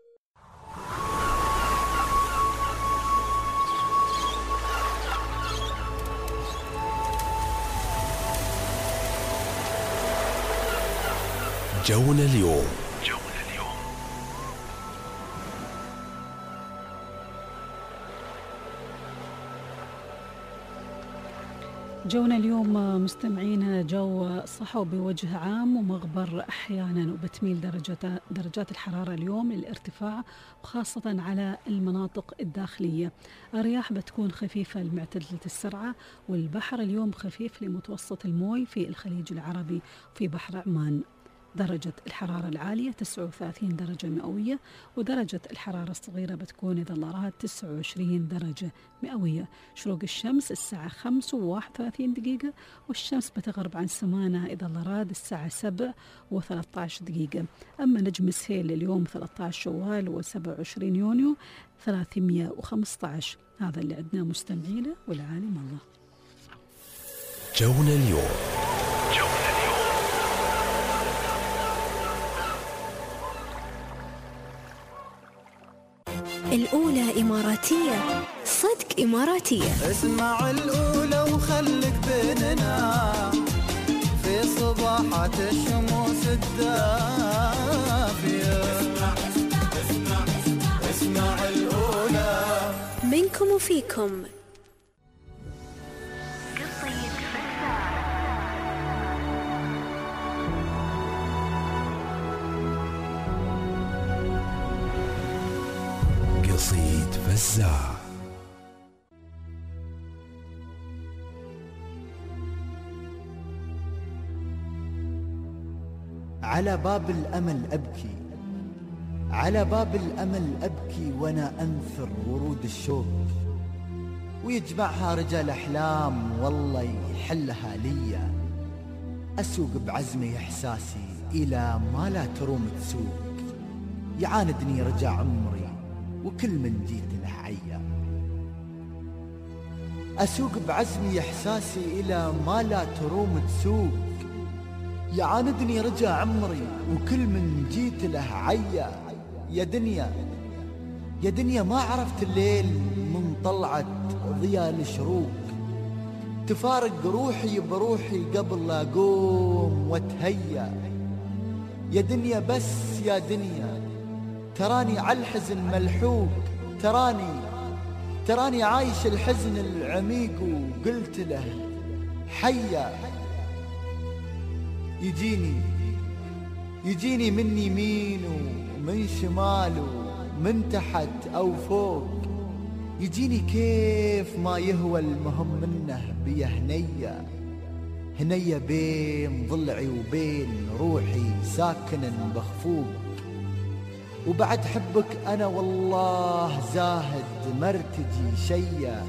جونا اليوم. جونا اليوم مستمعينا جو صحو بوجه عام ومغبر أحيانا، وبتميل درجات الحرارة اليوم للارتفاع وخاصة على المناطق الداخلية. الرياح بتكون خفيفة لمعتدلة السرعة، والبحر اليوم خفيف لمتوسط الموي في الخليج العربي وفي بحر عمان. درجة الحرارة العالية 39 درجة مئوية، ودرجة الحرارة الصغيرة بتكون إذا الله راد 29 درجة مئوية. شروق الشمس الساعة 5:31 دقيقة، والشمس بتغرب عن سمانة إذا الله راد الساعة 7:13 دقيقة. أما نجم السهيل اليوم 13 شوال و27 يونيو 315. هذا اللي عندنا مستمعينا، والعالم الله. جونا اليوم. الأولى إماراتية، صدق إماراتية. اسمع الأولى وخلك بيننا في صباحات الشموس الدافية. اسمع الأولى منكم وفيكم. قصيد فزاع. على باب الأمل أبكي، على باب الأمل أبكي وأنا أنثر ورود الشوق، ويجمعها رجال أحلام والله يحلها ليا. أسوق بعزمي إحساسي إلى ما لا تروم تسوق، يعاندني رجع عمري وكل من جيت له عيا. أسوق بعزمي إحساسي إلى ما لا تروم تسوق، يعاندني رجع عمري وكل من جيت له عيا. يا دنيا يا دنيا ما عرفت الليل من طلعت ضياء الشروق. تفارق روحي بروحي قبل لا أقوم واتهيا. يا دنيا بس يا دنيا تراني عالحزن ملحوق. تراني عايش الحزن العميق وقلت له حيا. يجيني من يمين ومن شمال ومن تحت أو فوق. يجيني كيف ما يهوى المهم منه بيه هنية بين ضلعي وبين روحي ساكن بخفوق. وبعد حبك أنا والله زاهد مرتجي شيا.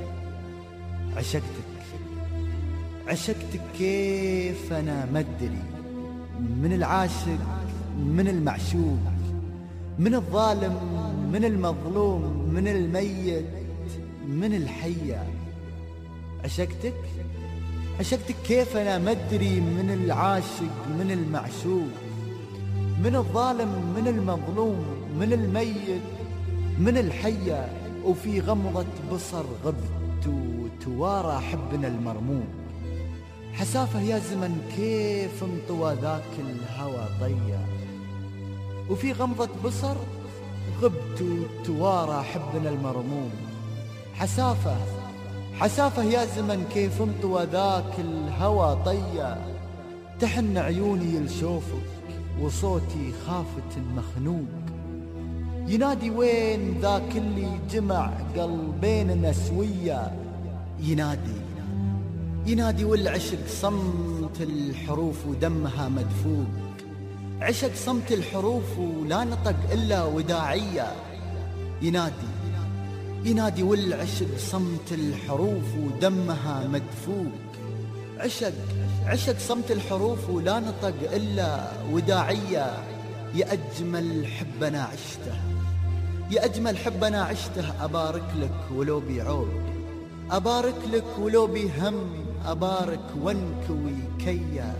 عشقتك كيف أنا مدري من العاشق من المعشوق، من الظالم من المظلوم، من الميت من الحية. عشقتك كيف أنا مدري من العاشق من المعشوق، من الظالم من المظلوم، من الميت من الحية. وفي غمضة بصر غبت وتوارى حبنا المرموم. حسافة يا زمن كيف انطوى ذاك الهوى ضيا. وفي غمضة بصر غبت وتوارى حبنا المرموم. حسافة يا زمن كيف انطوى ذاك الهوى طيا. تحن عيوني لشوفك وصوتي خافت مخنوق. ينادي وين ذاك اللي جمع قلبيننا سويا. ينادي والعشق صمت الحروف ودمها مدفوق. عشق صمت الحروف ولا نطق إلا وداعية. ينادي والعشق صمت الحروف ودمها مدفوق. عشق صمت الحروف ولا نطق إلا وداعية. يا أجمل حب أنا عشته، يا أجمل حب أنا عشته. أبارك لك ولو بعود، أبارك لك ولو بهم، أبارك وانكوي كيا.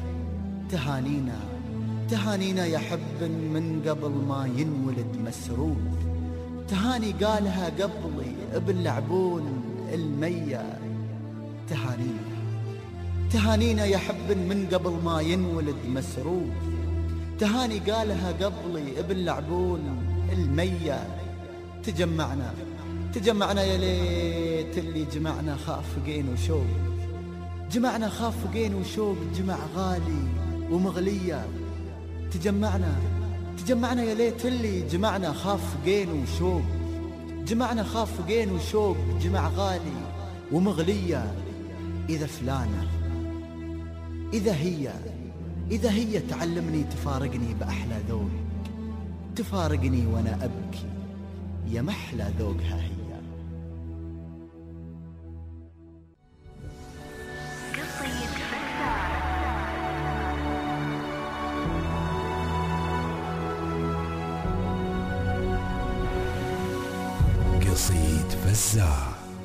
تهانينا يا حب من قبل ما ينولد مسروق. تهاني قالها قبلي باللعبون المية. تهانينا يا حب من قبل ما ينولد مسروق. تهاني قالها قبلي باللعبون المية. تجمعنا يا ليت اللي جمعنا خافقين وشوق. جمعنا خافقين وشوق جمع غالي ومغلية. تجمعنا يا ليت اللي جمعنا خافقين وشوق. جمعنا خافقين وشوق جمع غالي ومغلية. إذا فلانة إذا هي تعلمني تفارقني بأحلى ذوق. تفارقني وأنا أبكي يا محلى ذوقها هي. قصيد فزاع.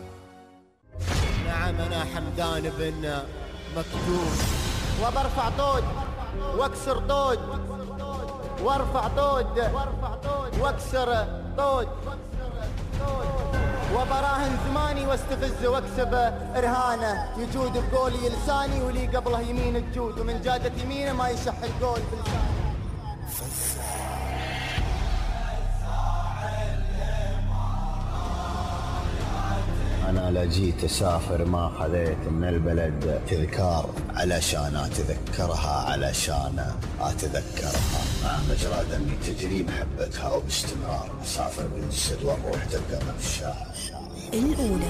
نعم أنا حمدان بن مكتوم، وبرفع طود واكسر طود، وارفع طود واكسر طود، وبراهن زماني واستفز واكسب رهانه. يجود بقولي لساني ولي قبله يمين الجود، ومن جادة يمينه ما يشح القول بلسانه. أنا لجيت أسافر ما خذيت من البلد تذكار علشان أتذكرها، علشان أتذكرها. مع مجرى دمي تجري محبتها وباستمرار أسافر بالجسد والروح تبقى مفشاها. الأولى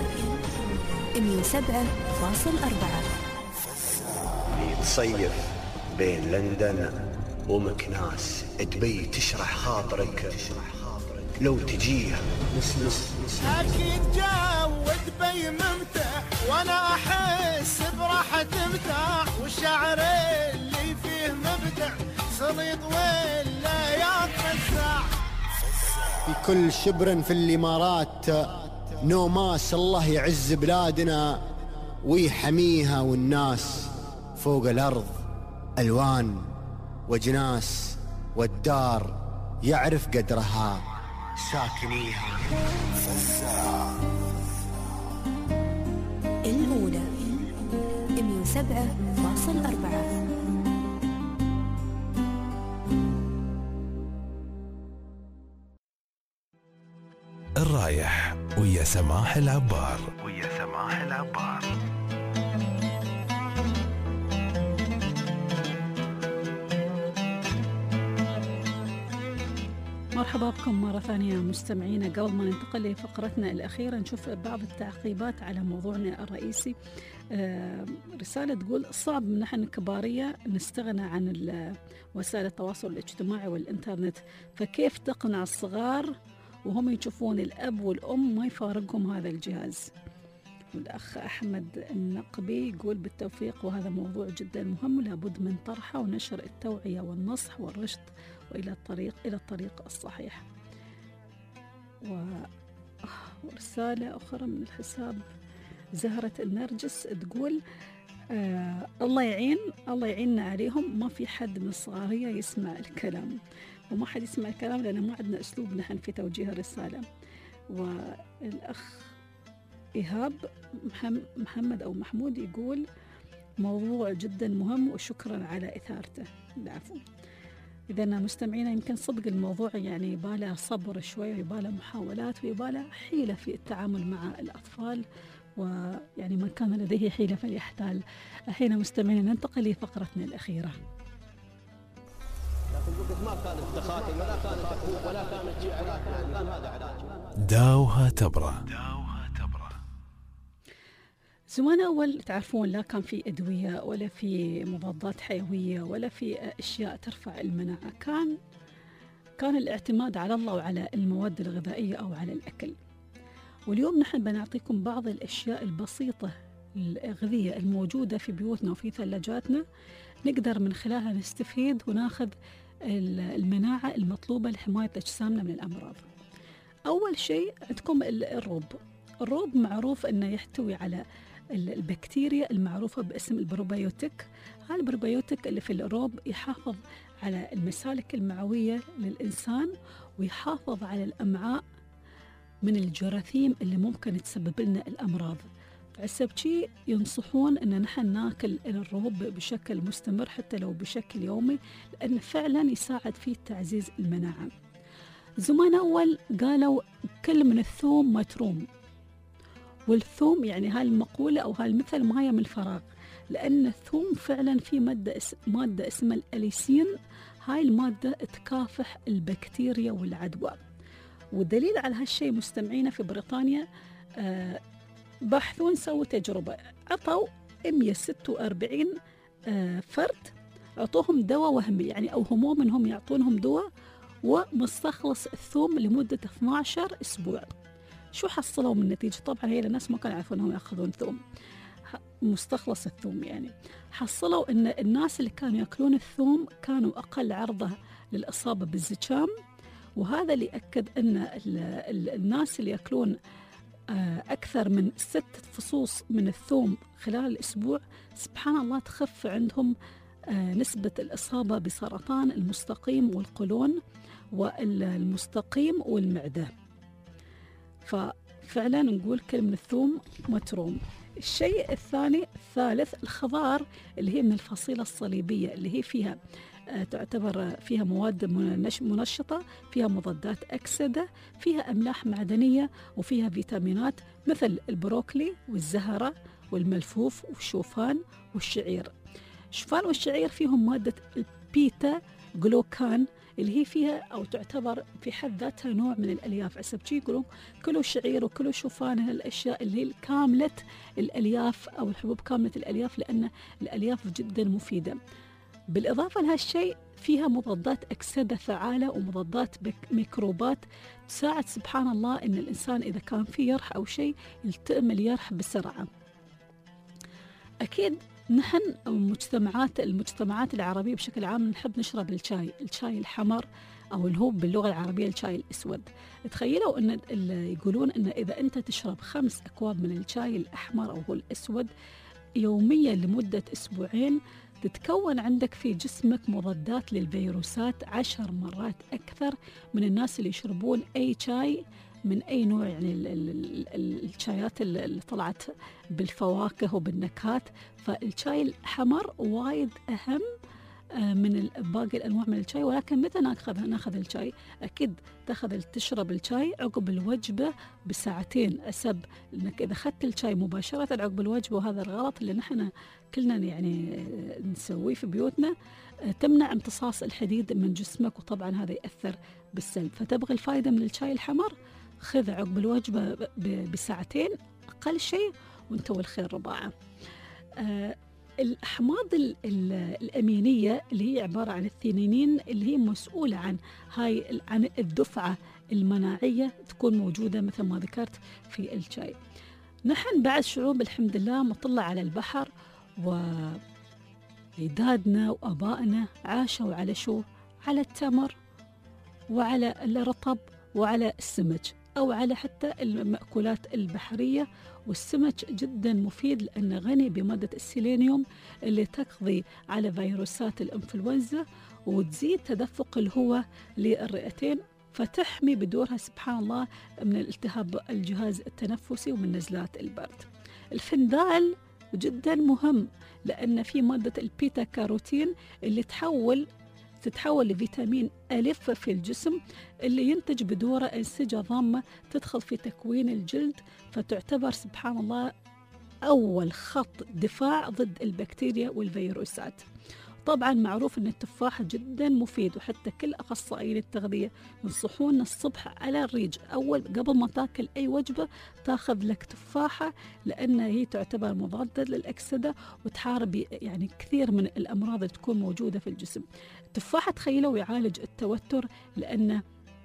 107.4. تصيف بين لندن ومكناس، تبي تشرح خاطرك لو تجيها. أكيد جو دبي ممتع، وأنا أحس براحة متاع، والشعر اللي فيه مبدع سليط ولا يتفزع. في كل شبر في الإمارات نوماس، الله يعز بلادنا ويحميها، والناس فوق الأرض ألوان وجناس والدار يعرف قدرها ساكنيها. الأولى 107.4. الرايح ويا سماح العبار. مرحبا بكم مرة ثانية مستمعينا. قبل ما ننتقل لفقرتنا الأخيرة نشوف بعض التعقيبات على موضوعنا الرئيسي. رسالة تقول صعب من نحن كبارية نستغنى عن وسائل التواصل الاجتماعي والإنترنت، فكيف تقنع الصغار وهم يشوفون الأب والأم ما يفارقهم هذا الجهاز؟ والأخ أحمد النقبي يقول بالتوفيق، وهذا موضوع جدا مهم لابد من طرحه ونشر التوعية والنصح والرشد وإلى الطريق الصحيح. ورسالة أخرى من الحساب زهرة النرجس تقول الله يعيننا عليهم، ما في حد من الصغارية يسمع الكلام، وما حد يسمع الكلام لأنه ما عندنا أسلوب نحن في توجيه الرسالة. والأخ إيهاب محمد أو محمود يقول موضوع جدا مهم وشكرا على إثارته. العفو. إذا مستمعينا يمكن صدق الموضوع يعني يباله صبر شوي ويباله محاولات ويباله حيلة في التعامل مع الأطفال، ويعني من كان لديه حيلة فليحتال. الحين مستمعينا ننتقل لفقرتنا الأخيرة. ما كانت تخاطب ولا كانت تخوف ولا كانت شيء علاج، كان هذا علاج. داوها تبرة. زمان أول تعرفون لا كان في أدوية ولا في مضادات حيوية ولا في أشياء ترفع المناعة، كان الاعتماد على الله وعلى المواد الغذائية أو على الأكل. واليوم نحن بنعطيكم بعض الأشياء البسيطة الأغذية الموجودة في بيوتنا وفي ثلاجاتنا نقدر من خلالها نستفيد وناخذ المناعة المطلوبة لحماية أجسامنا من الأمراض. أول شيء عندكم الروب معروف أنه يحتوي على البكتيريا المعروفة باسم البروبيوتيك. هذا البروبيوتيك اللي في الروب يحافظ على المسالك المعوية للإنسان ويحافظ على الأمعاء من الجراثيم اللي ممكن تسبب لنا الأمراض. فعسب شيء ينصحون أن نحن ناكل الروب بشكل مستمر حتى لو بشكل يومي، لأنه فعلا يساعد في تعزيز المناعة. زمان أول قالوا كل من الثوم متروم، والثوم يعني هالمقولة أو هالمثل ما هي من الفراغ، لأن الثوم فعلا في مادة اسمها الأليسين. هاي المادة تكافح البكتيريا والعدوى. والدليل على هالشيء مستمعينا في بريطانيا باحثون سووا تجربة، عطوا 146 فرد عطوهم دواء وهمي يعني أو هموم منهم يعطونهم دواء ومستخلص الثوم لمدة 12 أسبوع. شو حصلوا من النتيجة؟ طبعا هي الناس ما كانوا يعرفون أنهم يأخذون ثوم مستخلص الثوم، يعني حصلوا أن الناس اللي كانوا يأكلون الثوم كانوا أقل عرضة للإصابة بالزكام. وهذا اللي أكد أن الناس اللي يأكلون أكثر من 6 فصوص من الثوم خلال الأسبوع سبحان الله تخف عندهم نسبة الإصابة بسرطان المستقيم والقولون والمستقيم والمعدة. ففعلا نقول كل من الثوم متروم. الشيء الثالث الخضار اللي هي من الفصيلة الصليبية اللي هي فيها تعتبر فيها مواد منشطة، فيها مضادات أكسدة، فيها أملاح معدنية وفيها فيتامينات مثل البروكلي والزهرة والملفوف والشوفان والشعير. الشوفان والشعير فيهم مادة البيتا جلوكان اللي هي فيها أو تعتبر في حد ذاتها نوع من الألياف. عسبتي يقولون كلوا شعير وكلوا شوفان، الأشياء اللي هي كاملة الألياف أو الحبوب كاملة الألياف، لأن الألياف جدا مفيدة. بالإضافة لهالشيء فيها مضادات أكسدة فعالة ومضادات ميكروبات تساعد سبحان الله إن الإنسان إذا كان فيه يرح أو شيء يلتئم اليرح بسرعة. أكيد نحن المجتمعات العربية بشكل عام نحب نشرب الشاي الحمر أو اللي هو باللغة العربية الشاي الأسود. تخيلوا أن يقولون أن إذا أنت تشرب 5 أكواب من الشاي الأحمر أو هو الأسود يوميا لمدة 2 أسبوع تتكون عندك في جسمك مضادات للفيروسات 10 مرات أكثر من الناس اللي يشربون أي شاي من أي نوع، يعني الشايات اللي طلعت بالفواكه وبالنكهات. فالشاي الحمر وايد أهم من باقي الأنواع من الشاي. ولكن متى ناخذ الشاي؟ أكيد تشرب الشاي عقب الوجبة بساعتين أسب، لأنك إذا أخذت الشاي مباشرة عقب الوجبة، وهذا الغلط اللي نحن كلنا يعني نسويه في بيوتنا، تمنع امتصاص الحديد من جسمك، وطبعا هذا يأثر بالسلب. فتبغي الفائدة من الشاي الحمر، خذ عقب الوجبة بساعتين أقل شيء، وانت والخير رباعة. الأحماض الأمينية اللي هي عبارة عن الثينين، اللي هي مسؤولة عن الدفعة المناعية، تكون موجودة مثل ما ذكرت في الشاي. نحن بعد شعوب الحمد لله مطلع على البحر، وأجدادنا وأبائنا عاشوا على شو؟ على التمر وعلى الرطب وعلى السمك، أو على حتى المأكولات البحرية. والسمك جدا مفيد لأنه غني بمادة السيلينيوم اللي تقضي على فيروسات الإنفلونزا وتزيد تدفق الهواء للرئتين، فتحمي بدورها سبحان الله من التهاب الجهاز التنفسي ومن نزلات البرد. الفندال جدا مهم لأن في مادة البيتا كاروتين اللي تتحول لفيتامين ألف في الجسم، اللي ينتج بدوره أنسجة ضامة تدخل في تكوين الجلد، فتعتبر سبحان الله أول خط دفاع ضد البكتيريا والفيروسات. طبعا معروف أن التفاح جدا مفيد، وحتى كل أخصائيين التغذية ينصحون الصبح على الريج قبل ما تاكل أي وجبة تاخذ لك تفاحة، لأن هي تعتبر مضادة للأكسدة وتحارب يعني كثير من الأمراض اللي تكون موجودة في الجسم. التفاحة تخيلوا يعالج التوتر، لأنه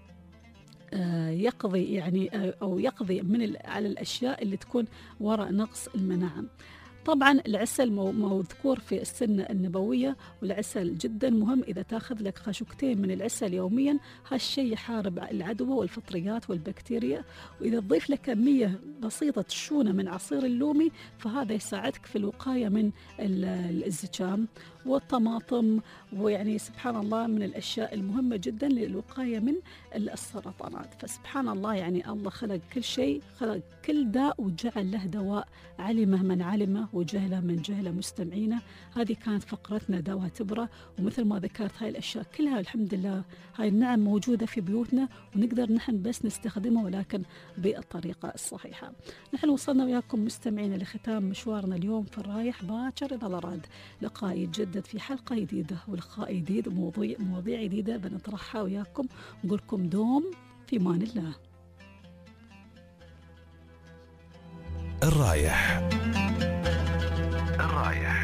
يقضي على الأشياء اللي تكون وراء نقص المناعة. طبعا العسل مذكور في السنة النبوية، والعسل جدا مهم. إذا تاخذ لك خشوكتين من العسل يوميا، هالشيء يحارب العدوى والفطريات والبكتيريا. وإذا تضيف لك كمية بسيطة تشونة من عصير اللومي، فهذا يساعدك في الوقاية من الزكام. والطماطم، ويعني سبحان الله من الأشياء المهمة جدا للوقاية من السرطانات. فسبحان الله يعني الله خلق كل شيء، خلق كل داء وجعل له دواء، علمه من علمه وجهله من جهله. مستمعينا، هذه كانت فقرتنا داوها تبرة، ومثل ما ذكرت هاي الأشياء كلها الحمد لله هاي النعم موجودة في بيوتنا، ونقدر نحن بس نستخدمها ولكن بالطريقة الصحيحة. نحن وصلنا وياكم مستمعينا لختام مشوارنا اليوم في الرايح باكر إذا الأراد. لقاء يتجدد في حلقة جديدة ولقاء جديد ومواضيع جديدة بنطرحها وياكم، نقولكم دوم في مان الله. الرايح